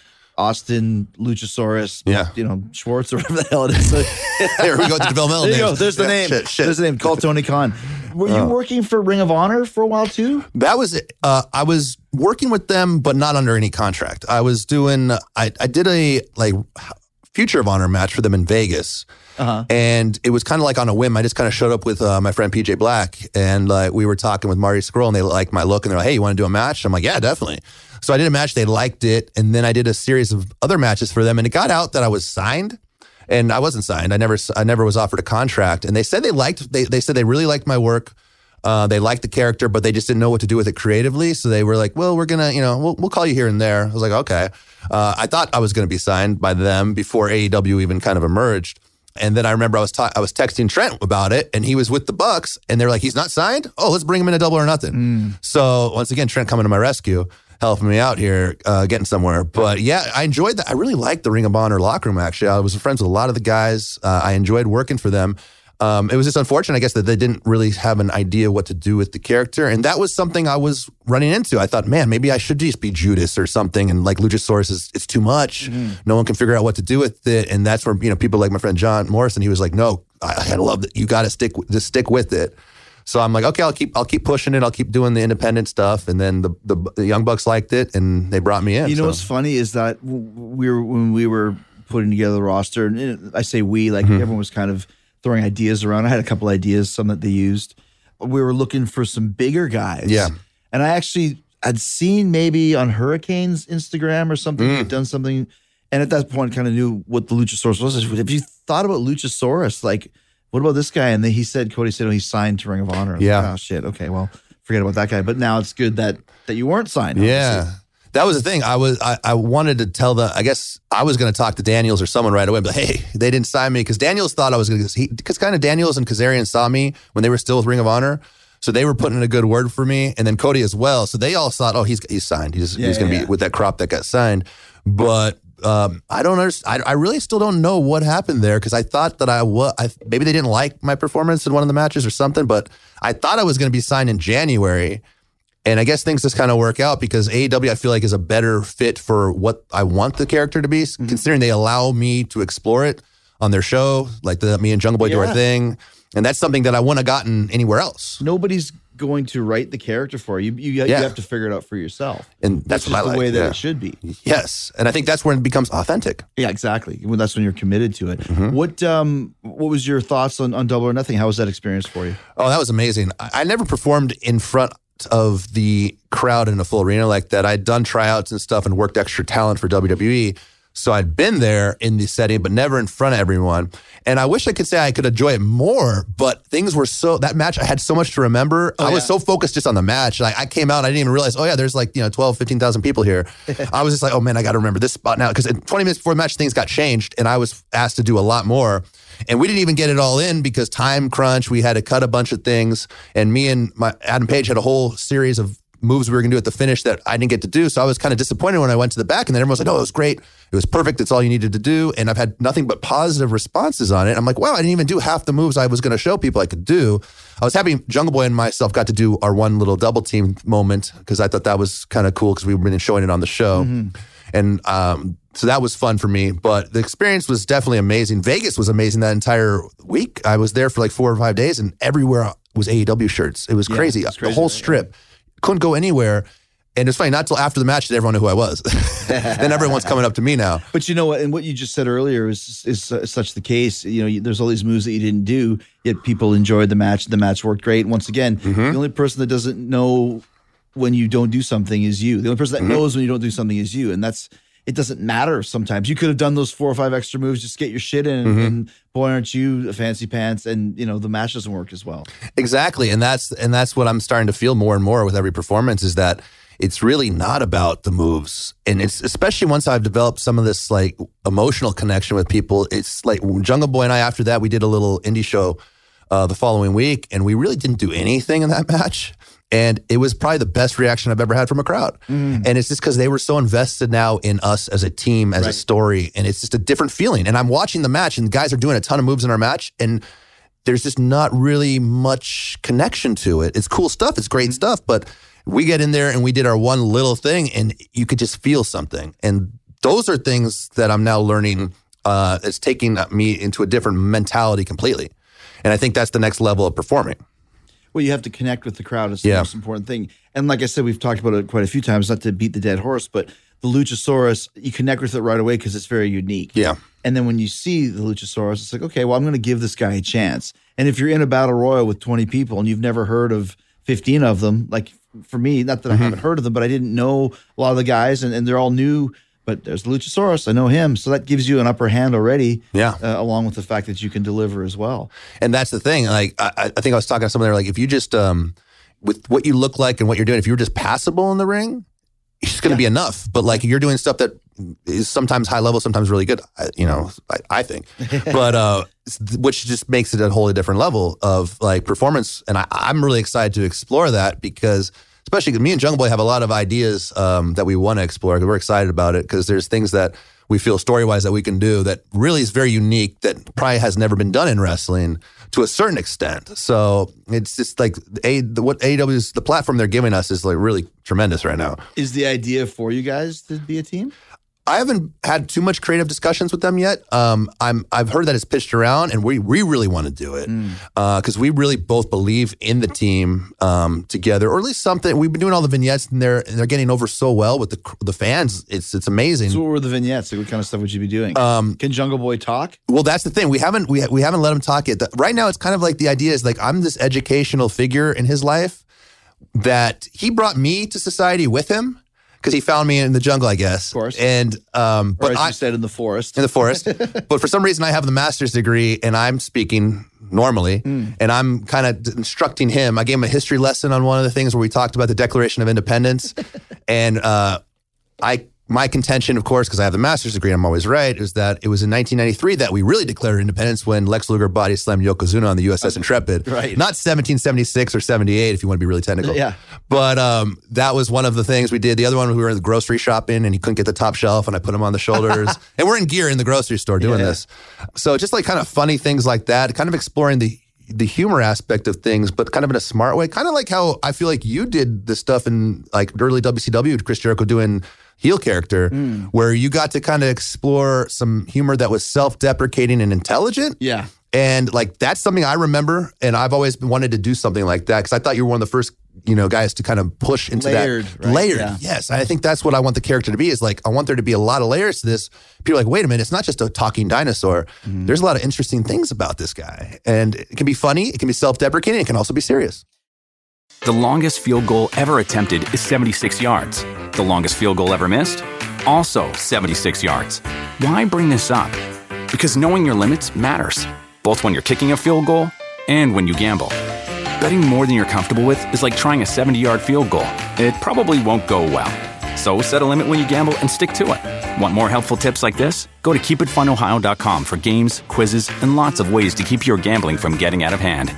Austin Luchasaurus, Schwartz or whatever the hell it is. So, there we go. The developmental there you name. go. There's the name. Shit. There's the name. Call Tony Khan. Were you working for Ring of Honor for a while too? That was it. I was working with them, but not under any contract. I was doing. I did a like Future of Honor match for them in Vegas. And it was kind of like on a whim. I just kind of showed up with my friend PJ Black, and we were talking with Marty Scurll, and they liked my look, and they're like, "Hey, you want to do a match?" I'm like, "Yeah, definitely." So I did a match. They liked it, and then I did a series of other matches for them, and it got out that I was signed, and I wasn't signed. I never was offered a contract, and they said they said they really liked my work. They liked the character, but they just didn't know what to do with it creatively. So they were like, "Well, we're gonna, we'll call you here and there." I was like, "Okay." I thought I was going to be signed by them before AEW even kind of emerged. And then I remember I was texting Trent about it, and he was with the Bucks, and they're like, "He's not signed? Oh, let's bring him in a Double or Nothing." So once again, Trent coming to my rescue, helping me out here, getting somewhere. But yeah, I enjoyed that. I really liked the Ring of Honor locker room, actually. I was friends with a lot of the guys. I enjoyed working for them. It was just unfortunate, I guess, that they didn't really have an idea what to do with the character. And that was something I was running into. I thought, man, maybe I should just be Judas or something. And like Luchasaurus it's too much. No one can figure out what to do with it. And that's where, people like my friend John Morrison, he was like, no, I love that. You got to stick with it. So I'm like, okay, I'll keep pushing it. I'll keep doing the independent stuff. And then the Young Bucks liked it, and they brought me in. You know what's funny is that when we were putting together the roster, and I say we, like everyone was kind of throwing ideas around. I had a couple ideas, some that they used. We were looking for some bigger guys. Yeah. And I actually had seen maybe on Hurricane's Instagram or something, he'd done something. And at that point, kind of knew what the Luchasaurus was. If you thought about Luchasaurus, like, what about this guy? And then Cody said, he's signed to Ring of Honor. Yeah. Like, oh, shit. Okay, well, forget about that guy. But now it's good that you weren't signed. Obviously. Yeah. That was the thing. I wanted to tell them, I guess I was going to talk to Daniels or someone right away, but hey, they didn't sign me because Daniels thought I was going to, because kind of Daniels and Kazarian saw me when they were still with Ring of Honor. So they were putting in a good word for me, and then Cody as well. So they all thought, oh, he's signed. He's going to be with that crop that got signed. But I don't understand. I really still don't know what happened there, because I thought that maybe they didn't like my performance in one of the matches or something, but I thought I was going to be signed in January. And I guess things just kind of work out because AEW, I feel like, is a better fit for what I want the character to be, considering they allow me to explore it on their show, like me and Jungle Boy do our thing. And that's something that I wouldn't have gotten anywhere else. Nobody's going to write the character for you. You have to figure it out for yourself. And that's just the way that it should be. Yes. And I think that's when it becomes authentic. Yeah, exactly. That's when you're committed to it. What was your thoughts on Double or Nothing? How was that experience for you? Oh, that was amazing. I never performed in front of the crowd in a full arena like that. I'd done tryouts and stuff and worked extra talent for WWE. So I'd been there in the setting, but never in front of everyone. And I wish I could say I could enjoy it more, but things were that match, I had so much to remember. I was so focused just on the match. Like I came out, I didn't even realize, there's like, 12, 15,000 people here. I was just like, oh man, I got to remember this spot now. Because 20 minutes before the match, things got changed and I was asked to do a lot more. And we didn't even get it all in because time crunch, we had to cut a bunch of things. And me and Adam Page had a whole series of moves we were going to do at the finish that I didn't get to do. So I was kind of disappointed when I went to the back and then everyone was like, oh, it was great. It was perfect. It's all you needed to do. And I've had nothing but positive responses on it. I'm like, wow, I didn't even do half the moves I was going to show people I could do. I was happy Jungle Boy and myself got to do our one little double team moment because I thought that was kind of cool because we've been showing it on the show. And so that was fun for me. But the experience was definitely amazing. Vegas was amazing that entire week. I was there for like 4 or 5 days and everywhere was AEW shirts. It was crazy. The whole strip. Couldn't go anywhere. And it's funny, not till after the match did everyone know who I was. Then everyone's coming up to me now. But you know what? And what you just said earlier is such the case. There's all these moves that you didn't do, yet people enjoyed the match. The match worked great. Once again, the only person that doesn't know when you don't do something is you. The only person that knows when you don't do something is you. And it doesn't matter sometimes. You could have done those 4 or 5 extra moves, just get your shit in, and boy, aren't you a fancy pants, and the match doesn't work as well. Exactly, and that's what I'm starting to feel more and more with every performance is that it's really not about the moves. And it's especially once I've developed some of this like emotional connection with people, it's like Jungle Boy and I, after that, we did a little indie show the following week, and we really didn't do anything in that match. And it was probably the best reaction I've ever had from a crowd. And it's just because they were so invested now in us as a team, as a story. And it's just a different feeling. And I'm watching the match and the guys are doing a ton of moves in our match. And there's just not really much connection to it. It's cool stuff. It's great stuff. But we get in there and we did our one little thing and you could just feel something. And those are things that I'm now learning. It's taking me into a different mentality completely. And I think that's the next level of performing. Well, you have to connect with the crowd. It's the most important thing. And like I said, we've talked about it quite a few times, not to beat the dead horse, but the Luchasaurus, you connect with it right away because it's very unique. Yeah. And then when you see the Luchasaurus, it's like, okay, well, I'm going to give this guy a chance. And if you're in a battle royal with 20 people and you've never heard of 15 of them, like for me, not that I haven't heard of them, but I didn't know a lot of the guys and they're all new. But there's Luchasaurus. I know him. So that gives you an upper hand already. Yeah. Along with the fact that you can deliver as well. And that's the thing. Like, I think I was talking to someone there, like, if you just, with what you look like and what you're doing, if you're just passable in the ring, it's just going to be enough. But like, you're doing stuff that is sometimes high level, sometimes really good, I think. But, which just makes it a wholly different level of like performance. And I'm really excited to explore that because especially because me and Jungle Boy have a lot of ideas that we want to explore. We're excited about it because there's things that we feel story-wise that we can do that really is very unique that probably has never been done in wrestling to a certain extent. So it's just like what AEW's, the platform they're giving us is like really tremendous right now. Is the idea for you guys to be a team? I haven't had too much creative discussions with them yet. I've heard that it's pitched around, and we really want to do it because we really both believe in the team together, or at least something. We've been doing all the vignettes, and they're getting over so well with the fans. It's amazing. So what were the vignettes? What kind of stuff would you be doing? Can Jungle Boy talk? Well, that's the thing. We haven't let him talk yet. Right now, it's kind of like the idea is like I'm this educational figure in his life that he brought me to society with him. Because he found me in the jungle, I guess. Of course. And, but as you said, in the forest. In the forest. But for some reason, I have the master's degree and I'm speaking normally. And I'm kind of instructing him. I gave him a history lesson on one of the things where we talked about the Declaration of Independence. And my contention, of course, because I have the master's degree, I'm always right, is that it was in 1993 that we really declared independence when Lex Luger body slammed Yokozuna on the USS Intrepid. Right. Not 1776 or 78, if you want to be really technical. Yeah. But that was one of the things we did. The other one, we were in the grocery shopping and he couldn't get the top shelf and I put him on the shoulders. And we're in gear in the grocery store doing this. So just like kind of funny things like that, kind of exploring the humor aspect of things, but kind of in a smart way. Kind of like how I feel like you did this stuff in like early WCW with Chris Jericho doing heel character, where you got to kind of explore some humor that was self-deprecating and intelligent. Yeah. And like, that's something I remember. And I've always wanted to do something like that because I thought you were one of the first, guys to kind of push into layered, that. Right? Layered. Yeah. Yes. I think that's what I want the character to be is like, I want there to be a lot of layers to this. People are like, wait a minute, it's not just a talking dinosaur. There's a lot of interesting things about this guy. And it can be funny. It can be self-deprecating. It can also be serious. The longest field goal ever attempted is 76 yards. The longest field goal ever missed? also 76 yards. Why bring this up? Because knowing your limits matters, both when you're kicking a field goal and when you gamble. Betting more than you're comfortable with is like trying a 70-yard field goal. It probably won't go well. So set a limit when you gamble and stick to it. Want more helpful tips like this? Go to keepitfunohio.com for games, quizzes, and lots of ways to keep your gambling from getting out of hand.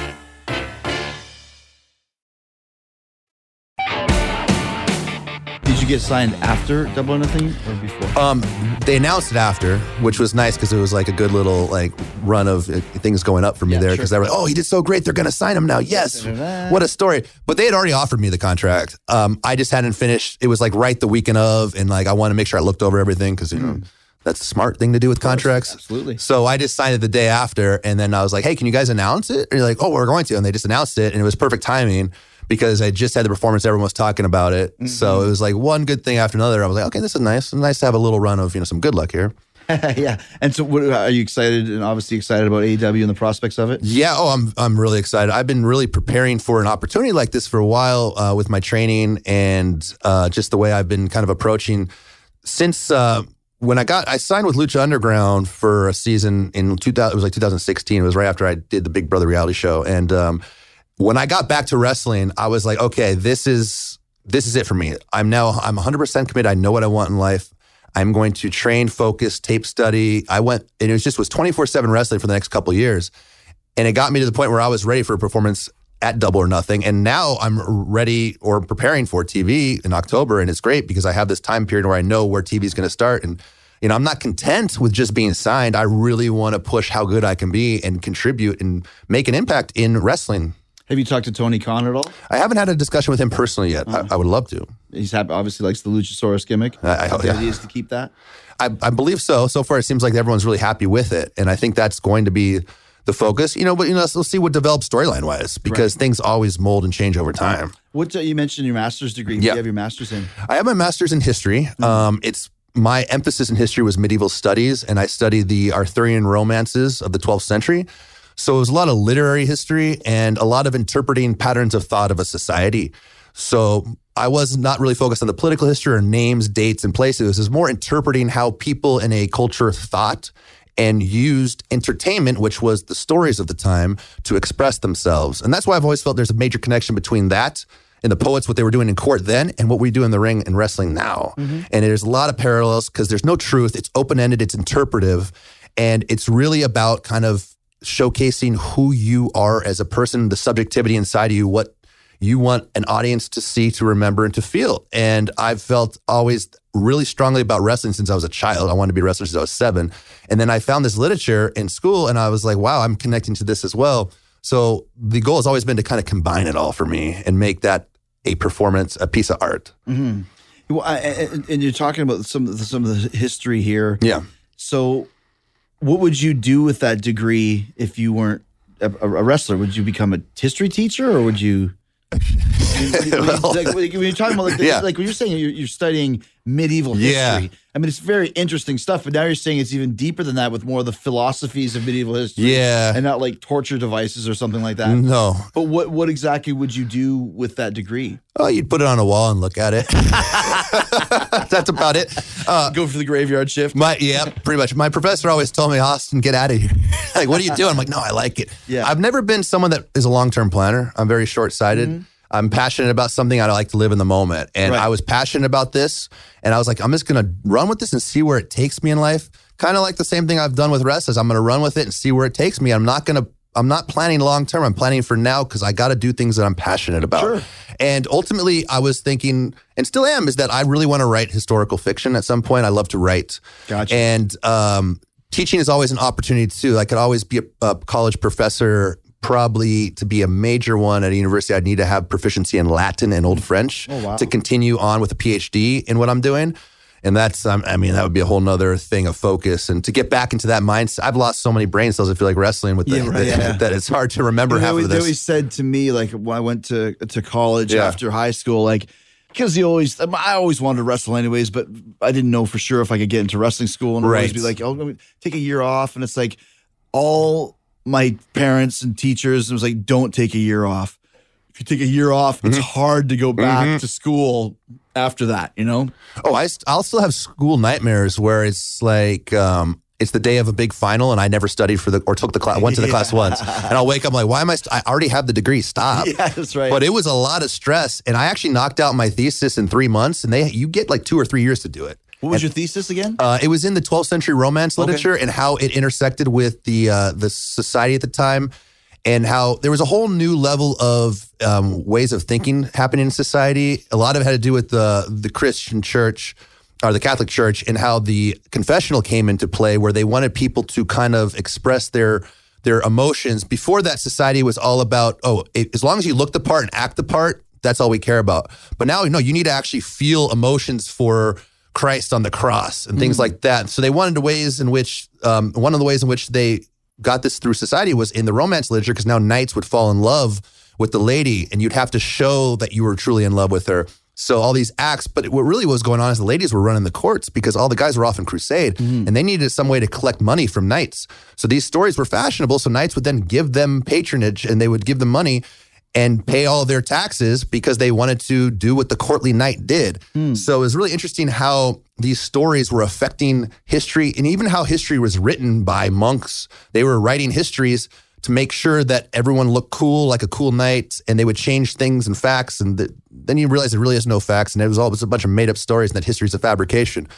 Did you get signed after Double or Nothing or before? They announced it after, which was nice because it was like a good little like run of things going up for me there because they were like, oh, he did so great. They're going to sign him now. Yes. What a story. But they had already offered me the contract. I just hadn't finished. It was like right the weekend of, and like I wanted to make sure I looked over everything because, you know, that's a smart thing to do with contracts. Absolutely. So I just signed it the day after, and then I was like, hey, can you guys announce it? And you're like, oh, we're going to. And they just announced it, and it was perfect timing because I just had the performance. Everyone was talking about it. So it was like one good thing after another. I was like, okay, this is nice. It's nice to have a little run of, you know, some good luck here. Yeah. And so what, are you excited and obviously excited about AEW and the prospects of it? Yeah. Oh, I'm really excited. I've been really preparing for an opportunity like this for a while with my training and just the way I've been kind of approaching since when I signed with Lucha Underground for a season in 2000. It was like 2016. It was right after I did the Big Brother reality show. And when I got back to wrestling, I was like, okay, this is it for me. I'm 100% committed. I know what I want in life. I'm going to train, focus, tape study. I went, and it was 24/7 wrestling for the next couple of years. And it got me to the point where I was ready for a performance at Double or Nothing. And now I'm ready or preparing for TV in October. And it's great because I have this time period where I know where TV is going to start. And, you know, I'm not content with just being signed. I really want to push how good I can be and contribute and make an impact in wrestling. Have you talked to Tony Khan at all? I haven't had a discussion with him personally yet. I would love to. He's happy, obviously likes the Luchasaurus gimmick. The idea is to keep that? I believe so. So far, it seems like everyone's really happy with it. And I think that's going to be the focus. But we'll see what develops storyline-wise because things always mold and change over time. What you mentioned your master's degree. What do you have your master's in? I have my master's in history. It's my emphasis in history was medieval studies, and I studied the Arthurian romances of the 12th century. So it was a lot of literary history and a lot of interpreting patterns of thought of a society. So I was not really focused on the political history or names, dates, and places. It was more interpreting how people in a culture thought and used entertainment, which was the stories of the time, to express themselves. And that's why I've always felt there's a major connection between that and the poets, what they were doing in court then, and what we do in the ring and wrestling now. And there's a lot of parallels because there's no truth. It's open-ended, it's interpretive, and it's really about kind of showcasing who you are as a person, the subjectivity inside of you, what you want an audience to see, to remember, and to feel. And I've felt always really strongly about wrestling since I was a child. I wanted to be a wrestler since I was 7. And then I found this literature in school, and I was like, wow, I'm connecting to this as well. So the goal has always been to kind of combine it all for me and make that a performance, a piece of art. Well, and you're talking about some of the history here. Yeah. So what would you do with that degree if you weren't a wrestler? Would you become a history teacher, or would you? When you're talking about like when you're saying you're studying medieval history, I mean, it's very interesting stuff. But now you're saying it's even deeper than that with more of the philosophies of medieval history, and not like torture devices or something like that. No. But what exactly would you do with that degree? Oh, you'd put it on a wall and look at it. That's about it. Go for the graveyard shift. Pretty much. My professor always told me, Austin, get out of here. Like, what are you doing? I'm like, no, I like it. Yeah. I've never been someone that is a long-term planner. I'm very short-sighted. I'm passionate about something. I like to live in the moment. And I was passionate about this. And I was like, I'm just going to run with this and see where it takes me in life. Kind of like the same thing I've done with wrestlers. I'm going to run with it and see where it takes me. I'm not planning long-term. I'm planning for now because I got to do things that I'm passionate about. Sure. And ultimately, I was thinking, and still am, is that I really want to write historical fiction at some point. I love to write. Gotcha. And teaching is always an opportunity too. I could always be a college professor. Probably to be a major one at a university, I'd need to have proficiency in Latin and Old French to continue on with a PhD in what I'm doing. And that's, I mean, that would be a whole nother thing of focus. And to get back into that mindset, I've lost so many brain cells, I feel like wrestling with that it's hard to remember half of this. They always said to me, like, when I went to college after high school, like, because I always wanted to wrestle anyways, but I didn't know for sure if I could get into wrestling school. And I'd always be like, oh, take a year off. And it's like all my parents and teachers, it was like, don't take a year off. if you take a year off, it's hard to go back to school after that, you know? Oh, I'll still have school nightmares where it's like, it's the day of a big final and I never studied or took the class, went to the class once. And I'll wake up like, why am I already have the degree, stop. Yeah, that's right. But it was a lot of stress. And I actually knocked out my thesis in 3 months and you get like 2 or 3 years to do it. What was your thesis again? It was in the 12th century Romance literature and how it intersected with the society at the time, and how there was a whole new level of ways of thinking happening in society. A lot of it had to do with the Christian church or the Catholic Church, and how the confessional came into play, where they wanted people to kind of express their emotions. Before that, society was all about, as long as you look the part and act the part, that's all we care about. But now, no, you need to actually feel emotions for Christ on the cross and things like that. So they wanted ways in which, one of the ways in which they got this through society was in the Romance literature, because now knights would fall in love with the lady and you'd have to show that you were truly in love with her. So all these acts, but what really was going on is the ladies were running the courts because all the guys were off in crusade and they needed some way to collect money from knights. So these stories were fashionable. So knights would then give them patronage and they would give them money and pay all of their taxes because they wanted to do what the courtly knight did. So it was really interesting how these stories were affecting history, and even how history was written by monks. They were writing histories to make sure that everyone looked cool, like a cool knight, and they would change things and facts. And then you realize there really is no facts, and it was a bunch of made up stories, and that history is a fabrication,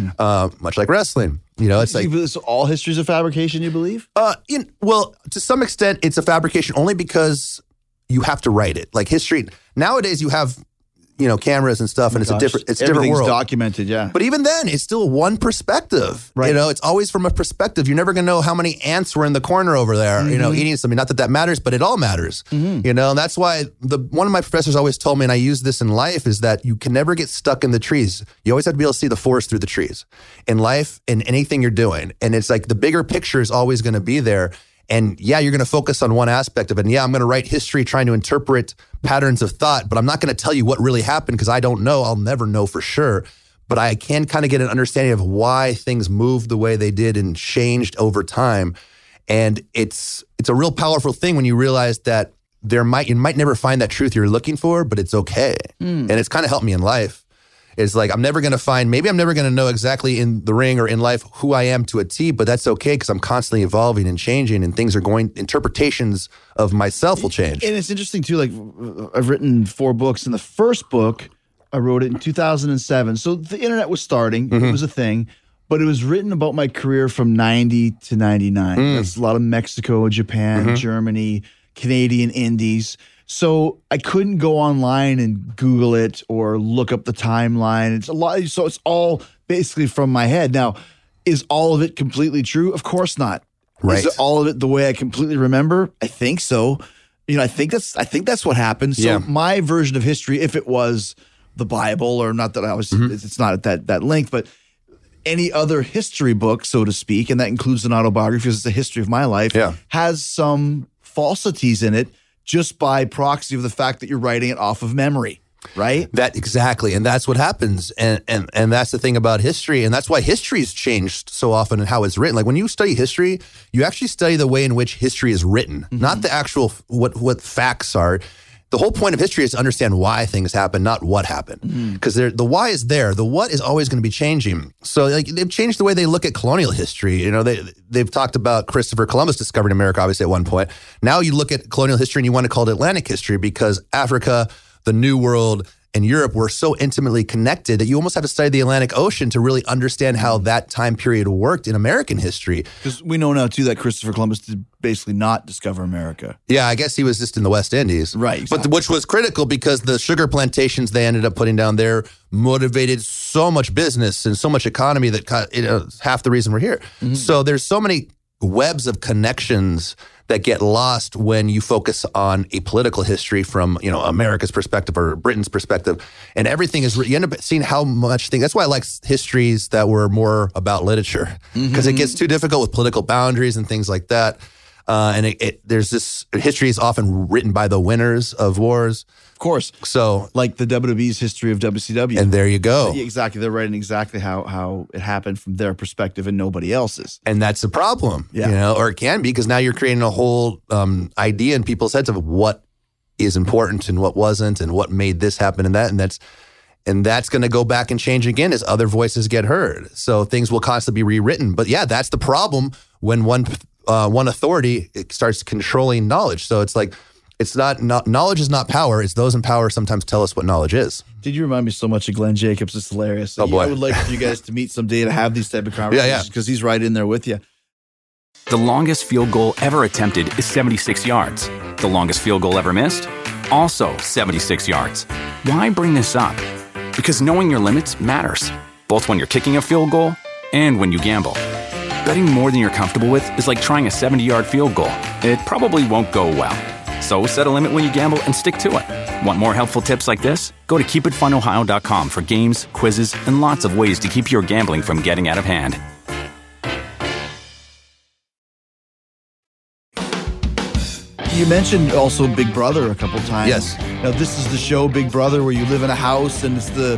much like wrestling. You know, it's like so all history's a fabrication. You believe? Well, to some extent, it's a fabrication only because you have to write it. Like history nowadays, you have cameras and stuff, and it's a different world. Everything's documented, yeah. But even then, it's still one perspective. Right. You know, it's always from a perspective. You're never going to know how many ants were in the corner over there, eating something. Not that matters, but it all matters. And that's why one of my professors always told me, and I use this in life, is that you can never get stuck in the trees. You always have to be able to see the forest through the trees in life, in anything you're doing. And it's like the bigger picture is always going to be there. And yeah, you're going to focus on one aspect of it. And yeah, I'm going to write history trying to interpret patterns of thought, but I'm not going to tell you what really happened because I don't know. I'll never know for sure. But I can kind of get an understanding of why things moved the way they did and changed over time. And it's a real powerful thing when you realize that you might never find that truth you're looking for, but it's okay. And it's kind of helped me in life. It's like, maybe I'm never going to know exactly in the ring or in life who I am to a T, but that's okay because I'm constantly evolving and changing, and interpretations of myself will change. And it's interesting too, like I've written 4 books, and the first book, I wrote it in 2007. So the internet was starting, it was a thing, but it was written about my career from 90 to 99. That's a lot of Mexico, Japan, Germany, Canadian indies. So I couldn't go online and Google it or look up the timeline. It's a lot. So it's all basically from my head. Now, is all of it completely true? Of course not. Right. Is all of it the way I completely remember? I think so. I think that's what happened. So my version of history, if it was the Bible, or not that I was, it's not at that length, but any other history book, so to speak, and that includes an autobiography, because it's the history of my life, has some falsities in it, just by proxy of the fact that you're writing it off of memory, right? That exactly, and that's what happens, and that's the thing about history, and that's why history's changed so often in how it's written. Like when you study history, you actually study the way in which history is written, not the actual what facts are. The whole point of history is to understand why things happen, not what happened. Because the why is there. The what is always going to be changing. So like they've changed the way they look at colonial history. You know, they've talked about Christopher Columbus discovering America, obviously, at one point. Now you look at colonial history and you want to call it Atlantic history because Africa, the New World, and Europe were so intimately connected that you almost have to study the Atlantic Ocean to really understand how that time period worked in American history. Because we know now, too, that Christopher Columbus did basically not discover America. Yeah, I guess he was just in the West Indies. Right. Exactly. But which was critical because the sugar plantations they ended up putting down there motivated so much business and so much economy that half the reason we're here. So there's so many webs of connections that get lost when you focus on a political history from, America's perspective or Britain's perspective. And everything is, you end up seeing how much things, that's why I like histories that were more about literature, because it gets too difficult with political boundaries and things like that. And there's this, history is often written by the winners of wars. Of course. So, like the WWE's history of WCW. And there you go. Exactly. They're writing exactly how it happened from their perspective and nobody else's. And that's a problem, or it can be, because now you're creating a whole idea in people's heads of what is important and what wasn't, and what made this happen and that, and that's going to go back and change again as other voices get heard. So things will constantly be rewritten. But yeah, that's the problem when one authority starts controlling knowledge. So it's like, it's not knowledge is not power. It's those in power sometimes tell us what knowledge is. Did you remind me so much of Glenn Jacobs? It's hilarious. Oh, boy. I would like for you guys to meet someday to have these type of conversations because he's right in there with you. The longest field goal ever attempted is 76 yards. The longest field goal ever missed? Also 76 yards. Why bring this up? Because knowing your limits matters, both when you're kicking a field goal and when you gamble. Betting more than you're comfortable with is like trying a 70-yard field goal. It probably won't go well. So set a limit when you gamble and stick to it. Want more helpful tips like this? Go to keepitfunohio.com for games, quizzes, and lots of ways to keep your gambling from getting out of hand. You mentioned also Big Brother a couple times. Yes. Now, this is the show Big Brother where you live in a house and it's the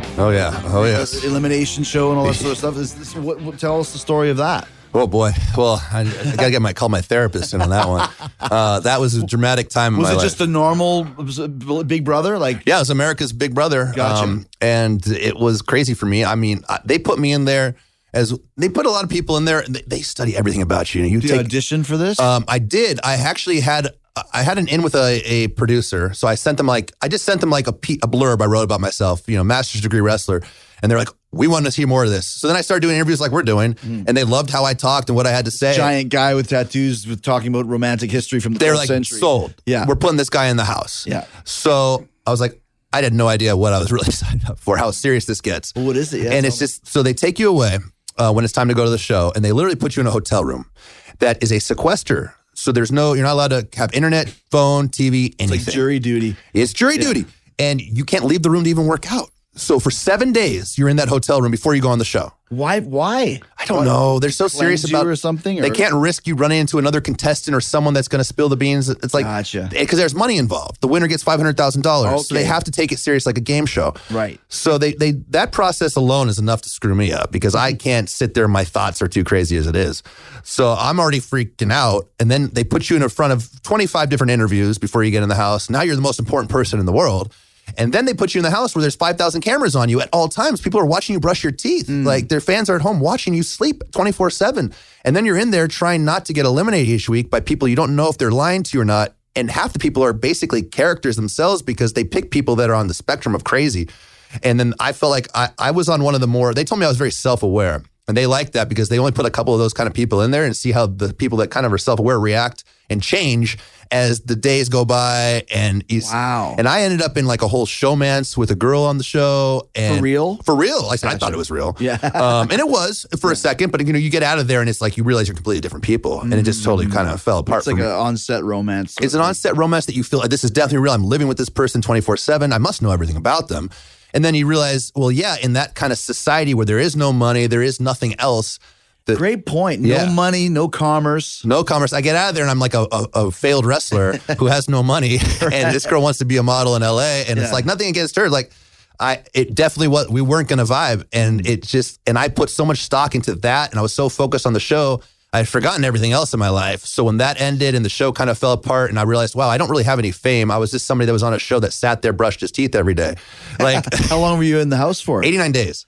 elimination show and all that sort of stuff. Is this, tell us the story of that. Oh boy! Well, I gotta call my therapist in on that one. That was a dramatic time in my life. Was it just a normal Big Brother? Yeah, it was America's Big Brother. Gotcha. And it was crazy for me. I mean, they put me in there they put a lot of people in there. They study everything about you. Did you audition for this? I did. I actually had an in with a producer. So I sent them I just sent them a blurb I wrote about myself. Master's degree wrestler. And they're like, we want to see more of this. So then I started doing interviews like we're doing, and they loved how I talked and what I had to say. Giant guy with tattoos with talking about romantic history from the 12th century. Sold. Yeah. We're putting this guy in the house. Yeah. So I was like, I had no idea what I was really signed up for, how serious this gets. Well, what is it? Yeah, and it's just, so they take you away when it's time to go to the show, and they literally put you in a hotel room that is a sequester. So you're not allowed to have internet, phone, TV, anything. It's like jury duty. It's jury duty. And you can't leave the room to even work out. So for 7 days, you're in that hotel room before you go on the show. Why? I don't know. They're so serious about or something. They can't risk you running into another contestant or someone that's going to spill the beans. It's like, gotcha. Because there's money involved. The winner gets $500,000. Okay. So they have to take it serious like a game show. Right. So that process alone is enough to screw me up because I can't sit there. My thoughts are too crazy as it is. So I'm already freaking out. And then they put you in front of 25 different interviews before you get in the house. Now you're the most important person in the world. And then they put you in the house where there's 5,000 cameras on you at all times. People are watching you brush your teeth. Like their fans are at home watching you sleep 24/7. And then you're in there trying not to get eliminated each week by people you don't know if they're lying to you or not. And half the people are basically characters themselves because they pick people that are on the spectrum of crazy. And then I felt like I was on one of the more, they told me I was very self-aware. And they liked that because they only put a couple of those kind of people in there and see how the people that kind of are self-aware react and change as the days go by. And and I ended up in like a whole showmance with a girl on the show. And for real? For real. I thought it was real. Yeah. And it was for a second, but you get out of there and it's like you realize you're completely different people. And it just totally kind of fell apart. It's like an on-set romance. It's an on-set romance that you feel like this is definitely real. I'm living with this person 24/7. I must know everything about them. And then you realize, well, yeah, in that kind of society where there is no money, there is nothing else. Great point. No money, no commerce. No commerce. I get out of there and I'm like a failed wrestler who has no money. And this girl wants to be a model in LA. And it's like nothing against her. Like it definitely was, we weren't going to vibe. And and I put so much stock into that. And I was so focused on the show. I had forgotten everything else in my life. So when that ended and the show kind of fell apart and I realized, wow, I don't really have any fame. I was just somebody that was on a show that sat there, brushed his teeth every day. Like, how long were you in the house for? 89 days.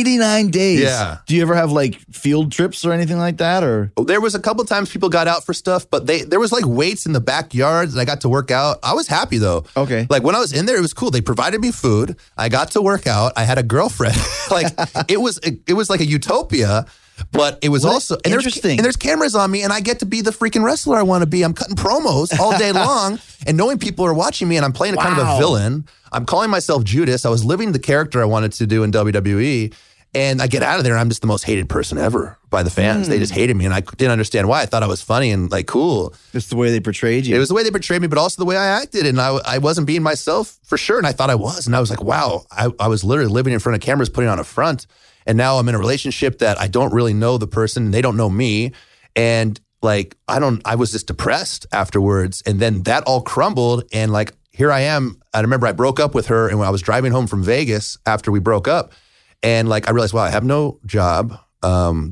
89 days. Yeah. Do you ever have like field trips or anything like that? Or there was a couple of times people got out for stuff, but there was like weights in the backyard and I got to work out. I was happy though. Okay. Like when I was in there, it was cool. They provided me food. I got to work out. I had a girlfriend. Like it was like a utopia. But it was also interesting. And there's cameras on me, and I get to be the freaking wrestler I want to be. I'm cutting promos all day long, and knowing people are watching me, and I'm playing a kind of a villain. I'm calling myself Judas. I was living the character I wanted to do in WWE, and I get out of there, and I'm just the most hated person ever by the fans. They just hated me, and I didn't understand why. I thought I was funny and like cool. Just the way they portrayed you. It was the way they portrayed me, but also the way I acted, and I wasn't being myself for sure, and I thought I was, and I was like, wow, I was literally living in front of cameras, putting on a front. And now I'm in a relationship that I don't really know the person and they don't know me. And like, I was just depressed afterwards. And then that all crumbled. And like, here I am. I remember I broke up with her. And when I was driving home from Vegas after we broke up and like, I realized, wow, I have no job. I'm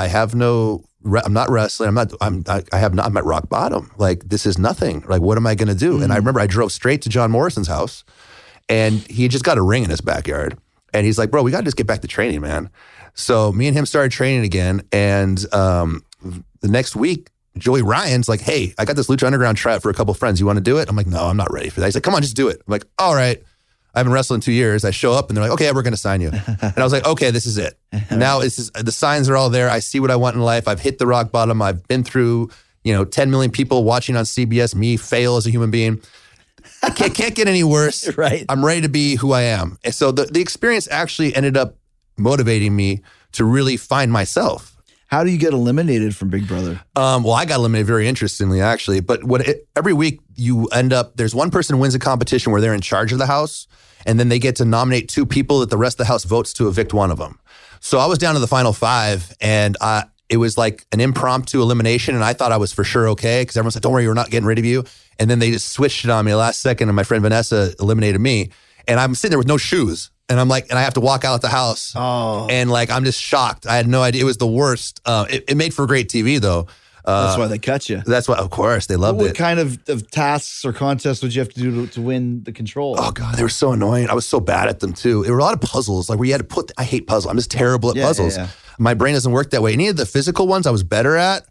not wrestling. I'm at rock bottom. Like, this is nothing. Like, what am I going to do? And I remember I drove straight to John Morrison's house, and he had just got a ring in his backyard. And he's like, bro, we got to just get back to training, man. So me and him started training again. And the next week, Joey Ryan's like, hey, I got this Lucha Underground tryout for a couple friends. You want to do it? I'm like, no, I'm not ready for that. He's like, come on, just do it. I'm like, all right. I haven't wrestled in 2 years. I show up and they're like, okay, we're going to sign you. And I was like, okay, this is it. Now the signs are all there. I see what I want in life. I've hit the rock bottom. I've been through, 10 million people watching on CBS, me fail as a human being. I can't get any worse. Right. I'm ready to be who I am. And so the experience actually ended up motivating me to really find myself. How do you get eliminated from Big Brother? Well, I got eliminated very interestingly, actually. But every week you end up, there's one person who wins a competition where they're in charge of the house, and then they get to nominate 2 people that the rest of the house votes to evict one of them. So I was down to the final 5, and it was like an impromptu elimination, and I thought I was for sure okay, because everyone's like, don't worry, we're not getting rid of you. And then they just switched it on me last second, and my friend Vanessa eliminated me. And I'm sitting there with no shoes. And I'm like, and I have to walk out the house. Oh. And like, I'm just shocked. I had no idea. It was the worst. It made for great TV though. That's why they cut you. That's why, of course, they loved it. What kind of tasks or contests would you have to do to win the control? Oh God, they were so annoying. I was so bad at them too. There were a lot of puzzles, like where you had to I hate puzzles. I'm just terrible at puzzles. Yeah. My brain doesn't work that way. Any of the physical ones I was better at.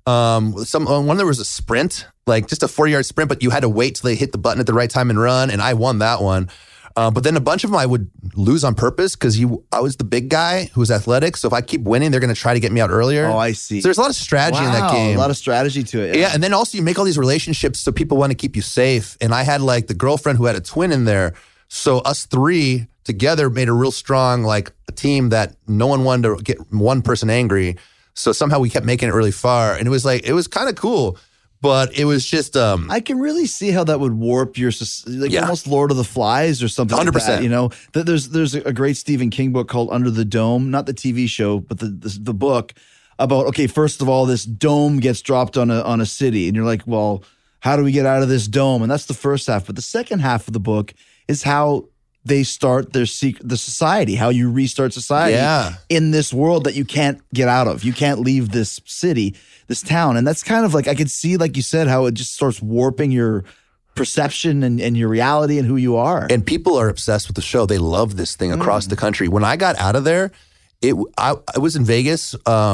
One there was a sprint, like just a 40-yard sprint, but you had to wait till they hit the button at the right time and run. And I won that one. But then a bunch of them I would lose on purpose because I was the big guy who was athletic. So if I keep winning, they're going to try to get me out earlier. Oh, I see. So there's a lot of strategy in that game. A lot of strategy to it. Yeah. And then also you make all these relationships so people want to keep you safe. And I had like the girlfriend who had a twin in there. So us 3 together made a real strong, like a team that no one wanted to get one person angry. So somehow we kept making it really far. And it was kind of cool. But it was just... I can really see how that would warp your... almost Lord of the Flies or something 100%. Like that, There's a great Stephen King book called Under the Dome. Not the TV show, but the book about, okay, first of all, this dome gets dropped on a city. And you're like, well, how do we get out of this dome? And that's the first half. But the second half of the book is how they start the society, how you restart society in this world that you can't get out of. You can't leave this city, this town. And that's kind of like, I could see, like you said, how it just starts warping your perception and your reality and who you are. And people are obsessed with the show. They love this thing across the country. When I got out of there, I was in Vegas,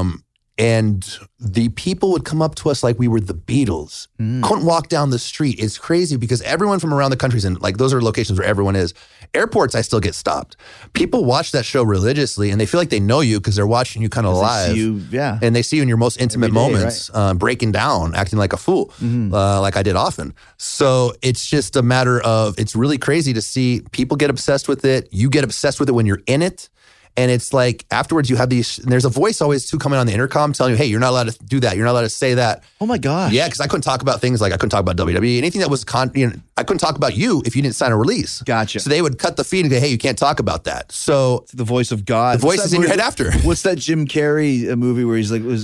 and the people would come up to us like we were the Beatles. Couldn't walk down the street. It's crazy because everyone from around the country's in, like, those are locations where everyone is. Airports, I still get stopped. People watch that show religiously, and they feel like they know you because they're watching you kind of live. And they see you in your most intimate moments, right? Breaking down, acting like a fool, like I did often. So it's just a matter of, it's really crazy to see people get obsessed with it. You get obsessed with it when you're in it. And it's like afterwards you have these, and there's a voice always too coming on the intercom telling you, hey, you're not allowed to do that. You're not allowed to say that. Oh my gosh. Yeah, because I couldn't talk about things like I couldn't talk about WWE, anything that was, I couldn't talk about you if you didn't sign a release. Gotcha. So they would cut the feed and go, hey, you can't talk about that. So it's the voice of God. The voice is in your head after. What's that Jim Carrey movie where he's like, is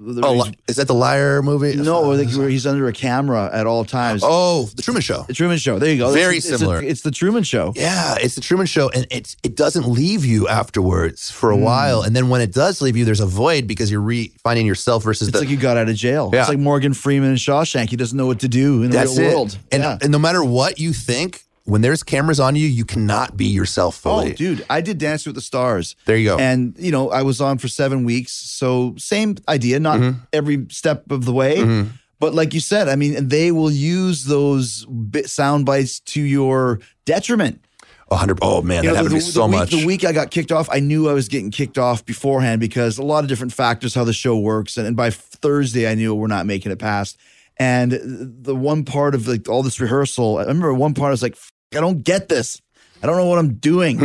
that the Liar movie? No, where he's under a camera at all times. Oh, The Truman Show. The Truman Show. There you go. Very similar. It's The Truman Show. Yeah, it's The Truman Show. And it doesn't leave you afterwards for a while. And then when it does leave you, there's a void because you're finding yourself versus it's like you got out of jail. Yeah. It's like Morgan Freeman in Shawshank. He doesn't know what to do in the real world. And no matter what you think, when there's cameras on you, you cannot be yourself fully. Oh, dude, I did Dancing with the Stars. There you go. And, I was on for 7 weeks. So same idea, not every step of the way. But like you said, I mean, they will use those sound bites to your detriment. 100. Oh man, that happened to me so much. The week I got kicked off, I knew I was getting kicked off beforehand because a lot of different factors, how the show works. And by Thursday, I knew we're not making it past. And the one part of like all this rehearsal, I remember one part I was like, I don't get this. I don't know what I'm doing.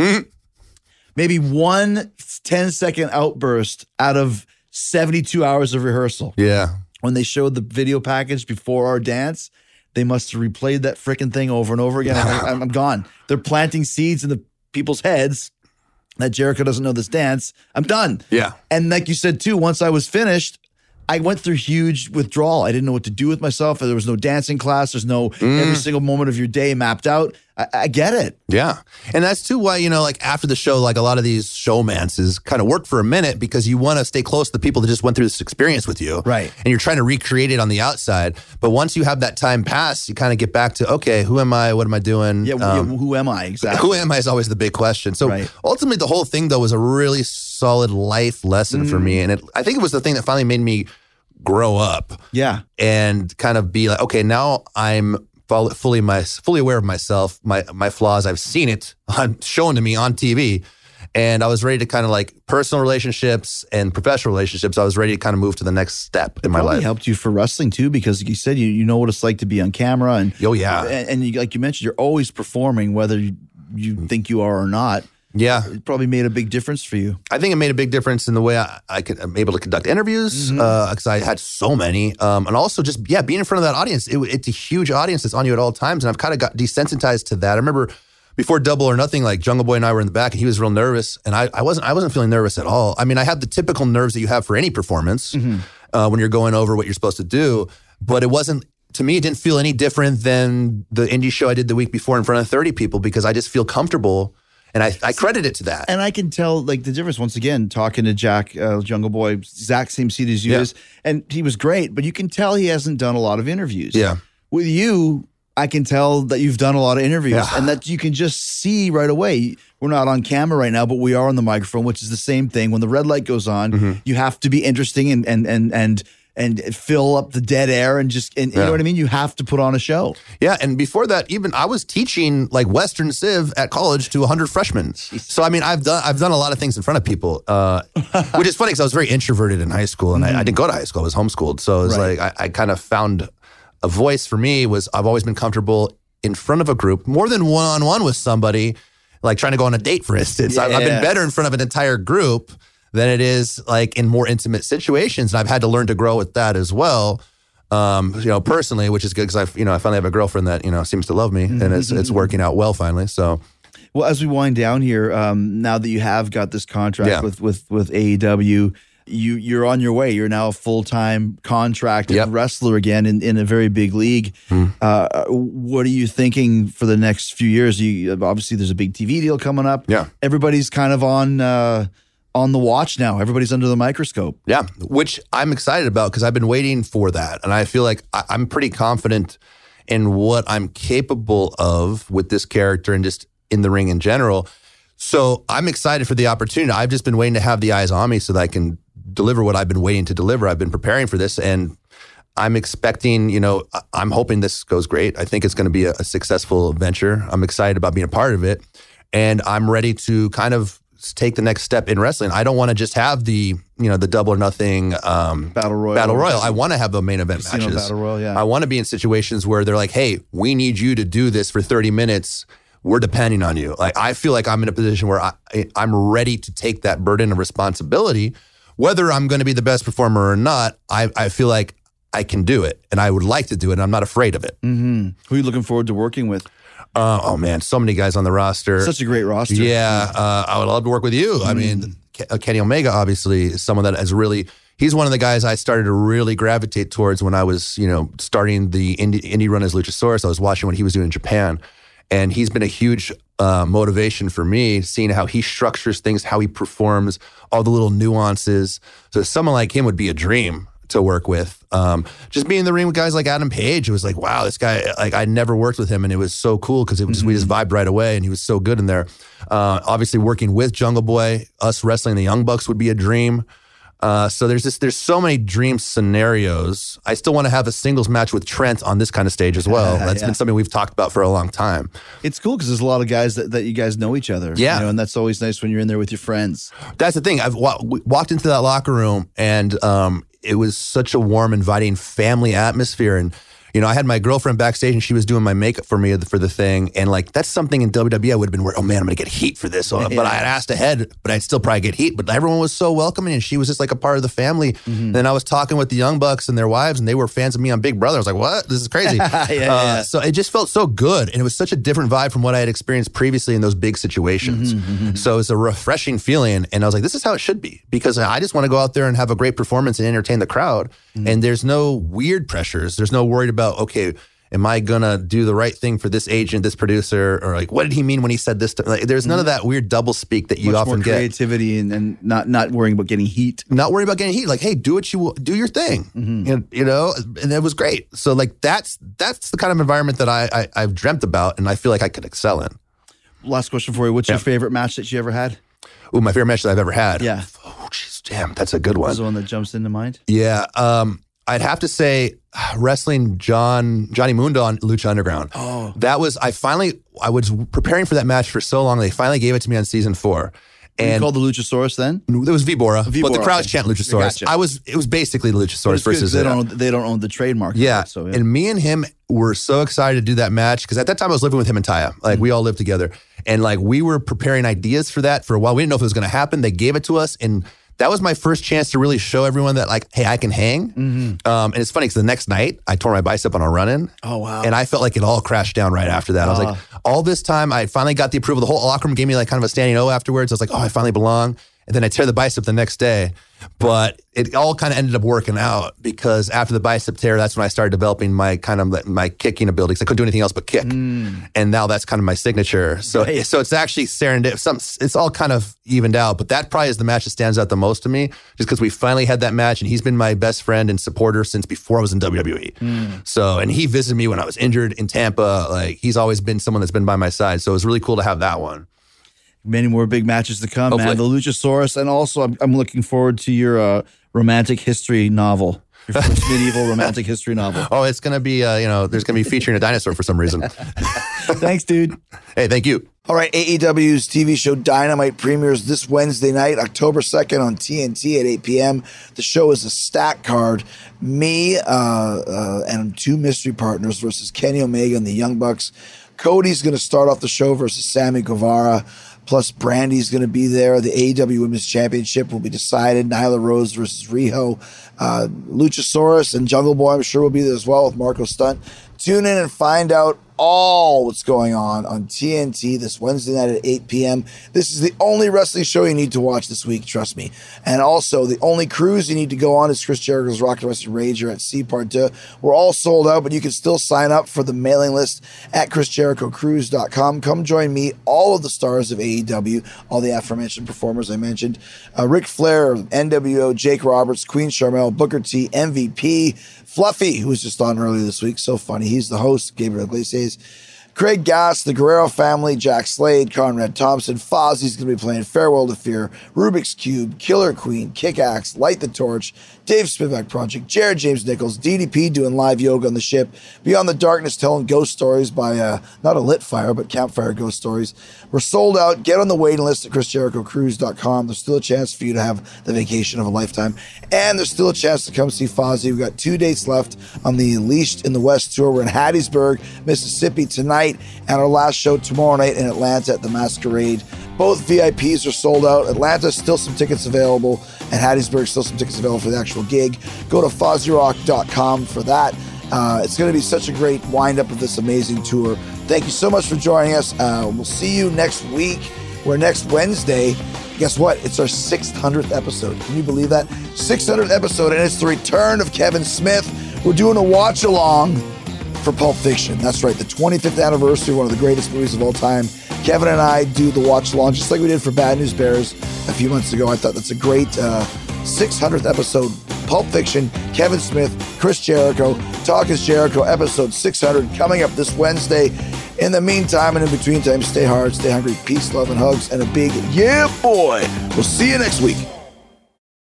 Maybe one 10-second outburst out of 72 hours of rehearsal. Yeah. When they showed the video package before our dance, they must have replayed that freaking thing over and over again. I'm gone. They're planting seeds in the people's heads that Jericho doesn't know this dance. I'm done. Yeah. And like you said, too, once I was finished, I went through huge withdrawal. I didn't know what to do with myself. There was no dancing class. There's no every single moment of your day mapped out. I get it. Yeah. And that's too why, like after the show, like a lot of these showmances kind of work for a minute because you want to stay close to the people that just went through this experience with you. Right. And you're trying to recreate it on the outside. But once you have that time pass, you kind of get back to, okay, who am I? What am I doing? Yeah, who am I exactly? Who am I is always the big question. So ultimately, the whole thing, though, was a really solid life lesson for me. And I think it was the thing that finally made me grow up. Yeah. And kind of be like, okay, now I'm fully aware of myself, my flaws. I've seen it shown to me on TV. And I was ready to kind of like personal relationships and professional relationships. I was ready to kind of move to the next step in my life. It helped you for wrestling too, because you said you know what it's like to be on camera. And and like you mentioned, you're always performing, whether you think you are or not. Yeah. It probably made a big difference for you. I think it made a big difference in the way I'm able to conduct interviews because I had so many. And also just, being in front of that audience. It's a huge audience that's on you at all times. And I've kind of got desensitized to that. I remember before Double or Nothing, like Jungle Boy and I were in the back and he was real nervous. And I wasn't feeling nervous at all. I mean, I have the typical nerves that you have for any performance when you're going over what you're supposed to do. But it wasn't, to me, it didn't feel any different than the indie show I did the week before in front of 30 people because I just feel comfortable. And I credit it to that. And I can tell like the difference once again, talking to Jack, Jungle Boy, exact same seat as you is. And he was great, but you can tell he hasn't done a lot of interviews. Yeah. With you, I can tell that you've done a lot of interviews and that you can just see right away. We're not on camera right now, but we are on the microphone, which is the same thing. When the red light goes on, you have to be interesting and fill up the dead air and you know what I mean? You have to put on a show. Yeah, and before that, even I was teaching like Western Civ at college to 100 freshmen. So I mean, I've done a lot of things in front of people, which is funny because I was very introverted in high school, and I didn't go to high school. I was homeschooled, so it was like I kind of found a voice for me. I've always been comfortable in front of a group, more than one-on-one with somebody, like trying to go on a date, for instance. Yeah. I've been better in front of an entire group than it is like in more intimate situations. And I've had to learn to grow with that as well, personally, which is good because I finally have a girlfriend that, seems to love me and it's working out well finally. So, well, as we wind down here, now that you have got this contract with AEW, you're on your way. You're now a full-time contracted wrestler again in a very big league. What are you thinking for the next few years? Obviously, there's a big TV deal coming up. Yeah. Everybody's kind of on the watch now. Everybody's under the microscope. Yeah, which I'm excited about because I've been waiting for that. And I feel like I'm pretty confident in what I'm capable of with this character and just in the ring in general. So I'm excited for the opportunity. I've just been waiting to have the eyes on me so that I can deliver what I've been waiting to deliver. I've been preparing for this and I'm expecting, I'm hoping this goes great. I think it's going to be a successful venture. I'm excited about being a part of it. And I'm ready to kind of take the next step in wrestling. I don't want to just have the Double or Nothing Battle Royal. I want to have the main event matches. Battle Royal, yeah. I want to be in situations where they're like, hey, we need you to do this for 30 minutes. We're depending on you. Like, I feel like I'm in a position where I'm ready to take that burden of responsibility. Whether I'm going to be the best performer or not, I feel like I can do it and I would like to do it and I'm not afraid of it. Mm-hmm. Who are you looking forward to working with? Oh man, so many guys on the roster. Such a great roster. Yeah, I would love to work with you. I mean, Kenny Omega obviously is someone that has really. He's one of the guys I started to really gravitate towards when I was, starting the indie run as Luchasaurus. I was watching what he was doing in Japan, and he's been a huge motivation for me, seeing how he structures things, how he performs, all the little nuances. So someone like him would be a dream to work with. Just being in the ring with guys like Adam Page, it was like, wow, this guy, like I never worked with him and it was so cool because we just vibed right away and he was so good in there. Obviously working with Jungle Boy, us wrestling the Young Bucks would be a dream. So there's so many dream scenarios. I still want to have a singles match with Trent on this kind of stage as well. That's been something we've talked about for a long time. It's cool because there's a lot of guys that you guys know each other. Yeah. And that's always nice when you're in there with your friends. That's the thing. I've walked into that locker room and it was such a warm, inviting family atmosphere. And, I had my girlfriend backstage and she was doing my makeup for me for the thing. And like, that's something in WWE I would have been worried, oh man, I'm going to get heat for this. But I had asked ahead, but I'd still probably get heat. But everyone was so welcoming and she was just like a part of the family. And then I was talking with the Young Bucks and their wives and they were fans of me on Big Brother. I was like, what? This is crazy. So it just felt so good. And it was such a different vibe from what I had experienced previously in those big situations. So it's a refreshing feeling. And I was like, this is how it should be because I just want to go out there and have a great performance and entertain the crowd. And there's no weird pressures. There's no worried about, okay, am I gonna do the right thing for this agent, this producer, or like, what did he mean when he said this? Like, there's none of that weird double speak that you Much often more get. Creativity and not worrying about getting heat. Not worrying about getting heat. Like, hey, do your thing, and it was great. So like that's the kind of environment that I've dreamt about, and I feel like I could excel in. Last question for you: what's your favorite match that you ever had? Ooh, my favorite match that I've ever had. Yeah. Oh, jeez, damn, that's a good one. What's the one that jumps into mind? Yeah. I'd have to say wrestling Johnny Mundo on Lucha Underground. Oh. That was, I was preparing for that match for so long. They finally gave it to me on season 4. And you called the Luchasaurus then? It was Vibora, but the crowds chant Luchasaurus. Gotcha. It was basically the Luchasaurus versus they don't own the trademark. Yeah. So, yeah. And me and him were so excited to do that match because at that time I was living with him and Taya. Like we all lived together. And like we were preparing ideas for that for a while. We didn't know if it was going to happen. They gave it to us. And that was my first chance to really show everyone that like, hey, I can hang. And it's funny because the next night I tore my bicep on a run-in. Oh, wow. And I felt like it all crashed down right after that. I was like, all this time I finally got the approval. The whole locker room gave me like kind of a standing O afterwards. I was like, oh, I finally belong. And then I tear the bicep the next day. But it all kind of ended up working out because after the bicep tear, that's when I started developing my kicking ability because I couldn't do anything else but kick. And now that's kind of my signature. So it's actually serendipity. It's all kind of evened out. But that probably is the match that stands out the most to me just because we finally had that match and he's been my best friend and supporter since before I was in WWE. So, and he visited me when I was injured in Tampa. Like he's always been someone that's been by my side. So it was really cool to have that one. Many more big matches to come, Hopefully. man. The Luchasaurus, and also I'm looking forward to your romantic history novel, your first medieval romantic history novel. Oh, it's going to be, there's going to be featuring a dinosaur for some reason. Thanks, dude. Hey, thank you. All right, AEW's TV show Dynamite premieres this Wednesday night, October 2nd on TNT at 8 p.m. The show is a stack card. Me and 2 mystery partners versus Kenny Omega and the Young Bucks. Cody's going to start off the show versus Sammy Guevara. Plus, Brandy's going to be there. The AEW Women's Championship will be decided. Nyla Rose versus Riho. Luchasaurus and Jungle Boy, I'm sure, will be there as well with Marco Stunt. Tune in and find out all what's going on TNT this Wednesday night at 8 p.m. This is the only wrestling show you need to watch this week, trust me. And also, the only cruise you need to go on is Chris Jericho's Rock and Wrestling Rager at Sea Part 2. We're all sold out, but you can still sign up for the mailing list at ChrisJerichoCruise.com. Come join me, all of the stars of AEW, all the aforementioned performers I mentioned. Ric Flair, NWO, Jake Roberts, Queen Sharmell, Booker T, MVP, Fluffy, who was just on earlier this week. So funny. He's the host, Gabriel Iglesias. Craig Gass, the Guerrero family, Jack Slade, Conrad Thompson, Fozzie's going to be playing Farewell to Fear, Rubik's Cube, Killer Queen, Kick-Axe, Light the Torch, Dave Spivak Project, Jared James Nichols, DDP doing live yoga on the ship, Beyond the Darkness telling ghost stories by not a lit fire, but campfire ghost stories. We're sold out. Get on the waiting list at ChrisJerichoCruise.com. There's still a chance for you to have the vacation of a lifetime. And there's still a chance to come see Fozzie. We've got 2 dates left on the Unleashed in the West tour. We're in Hattiesburg, Mississippi tonight, and our last show tomorrow night in Atlanta at the Masquerade. Both VIPs are sold out. Atlanta, still some tickets available, and Hattiesburg, still some tickets available for the actual gig. Go to FozzieRock.com for that. It's going to be such a great wind-up of this amazing tour. Thank you so much for joining us. We'll see you next week, where next Wednesday, guess what? It's our 600th episode. Can you believe that? 600th episode, and it's the return of Kevin Smith. We're doing a watch-along for Pulp Fiction. That's right, the 25th anniversary, one of the greatest movies of all time. Kevin and I do the watch-along, just like we did for Bad News Bears a few months ago. I thought that's a great 600th episode. Pulp Fiction, Kevin Smith, Chris Jericho, Talk is Jericho, episode 600, coming up this Wednesday. In the meantime and in between time, stay hard, stay hungry, peace, love, and hugs, and a big yeah, boy. We'll see you next week.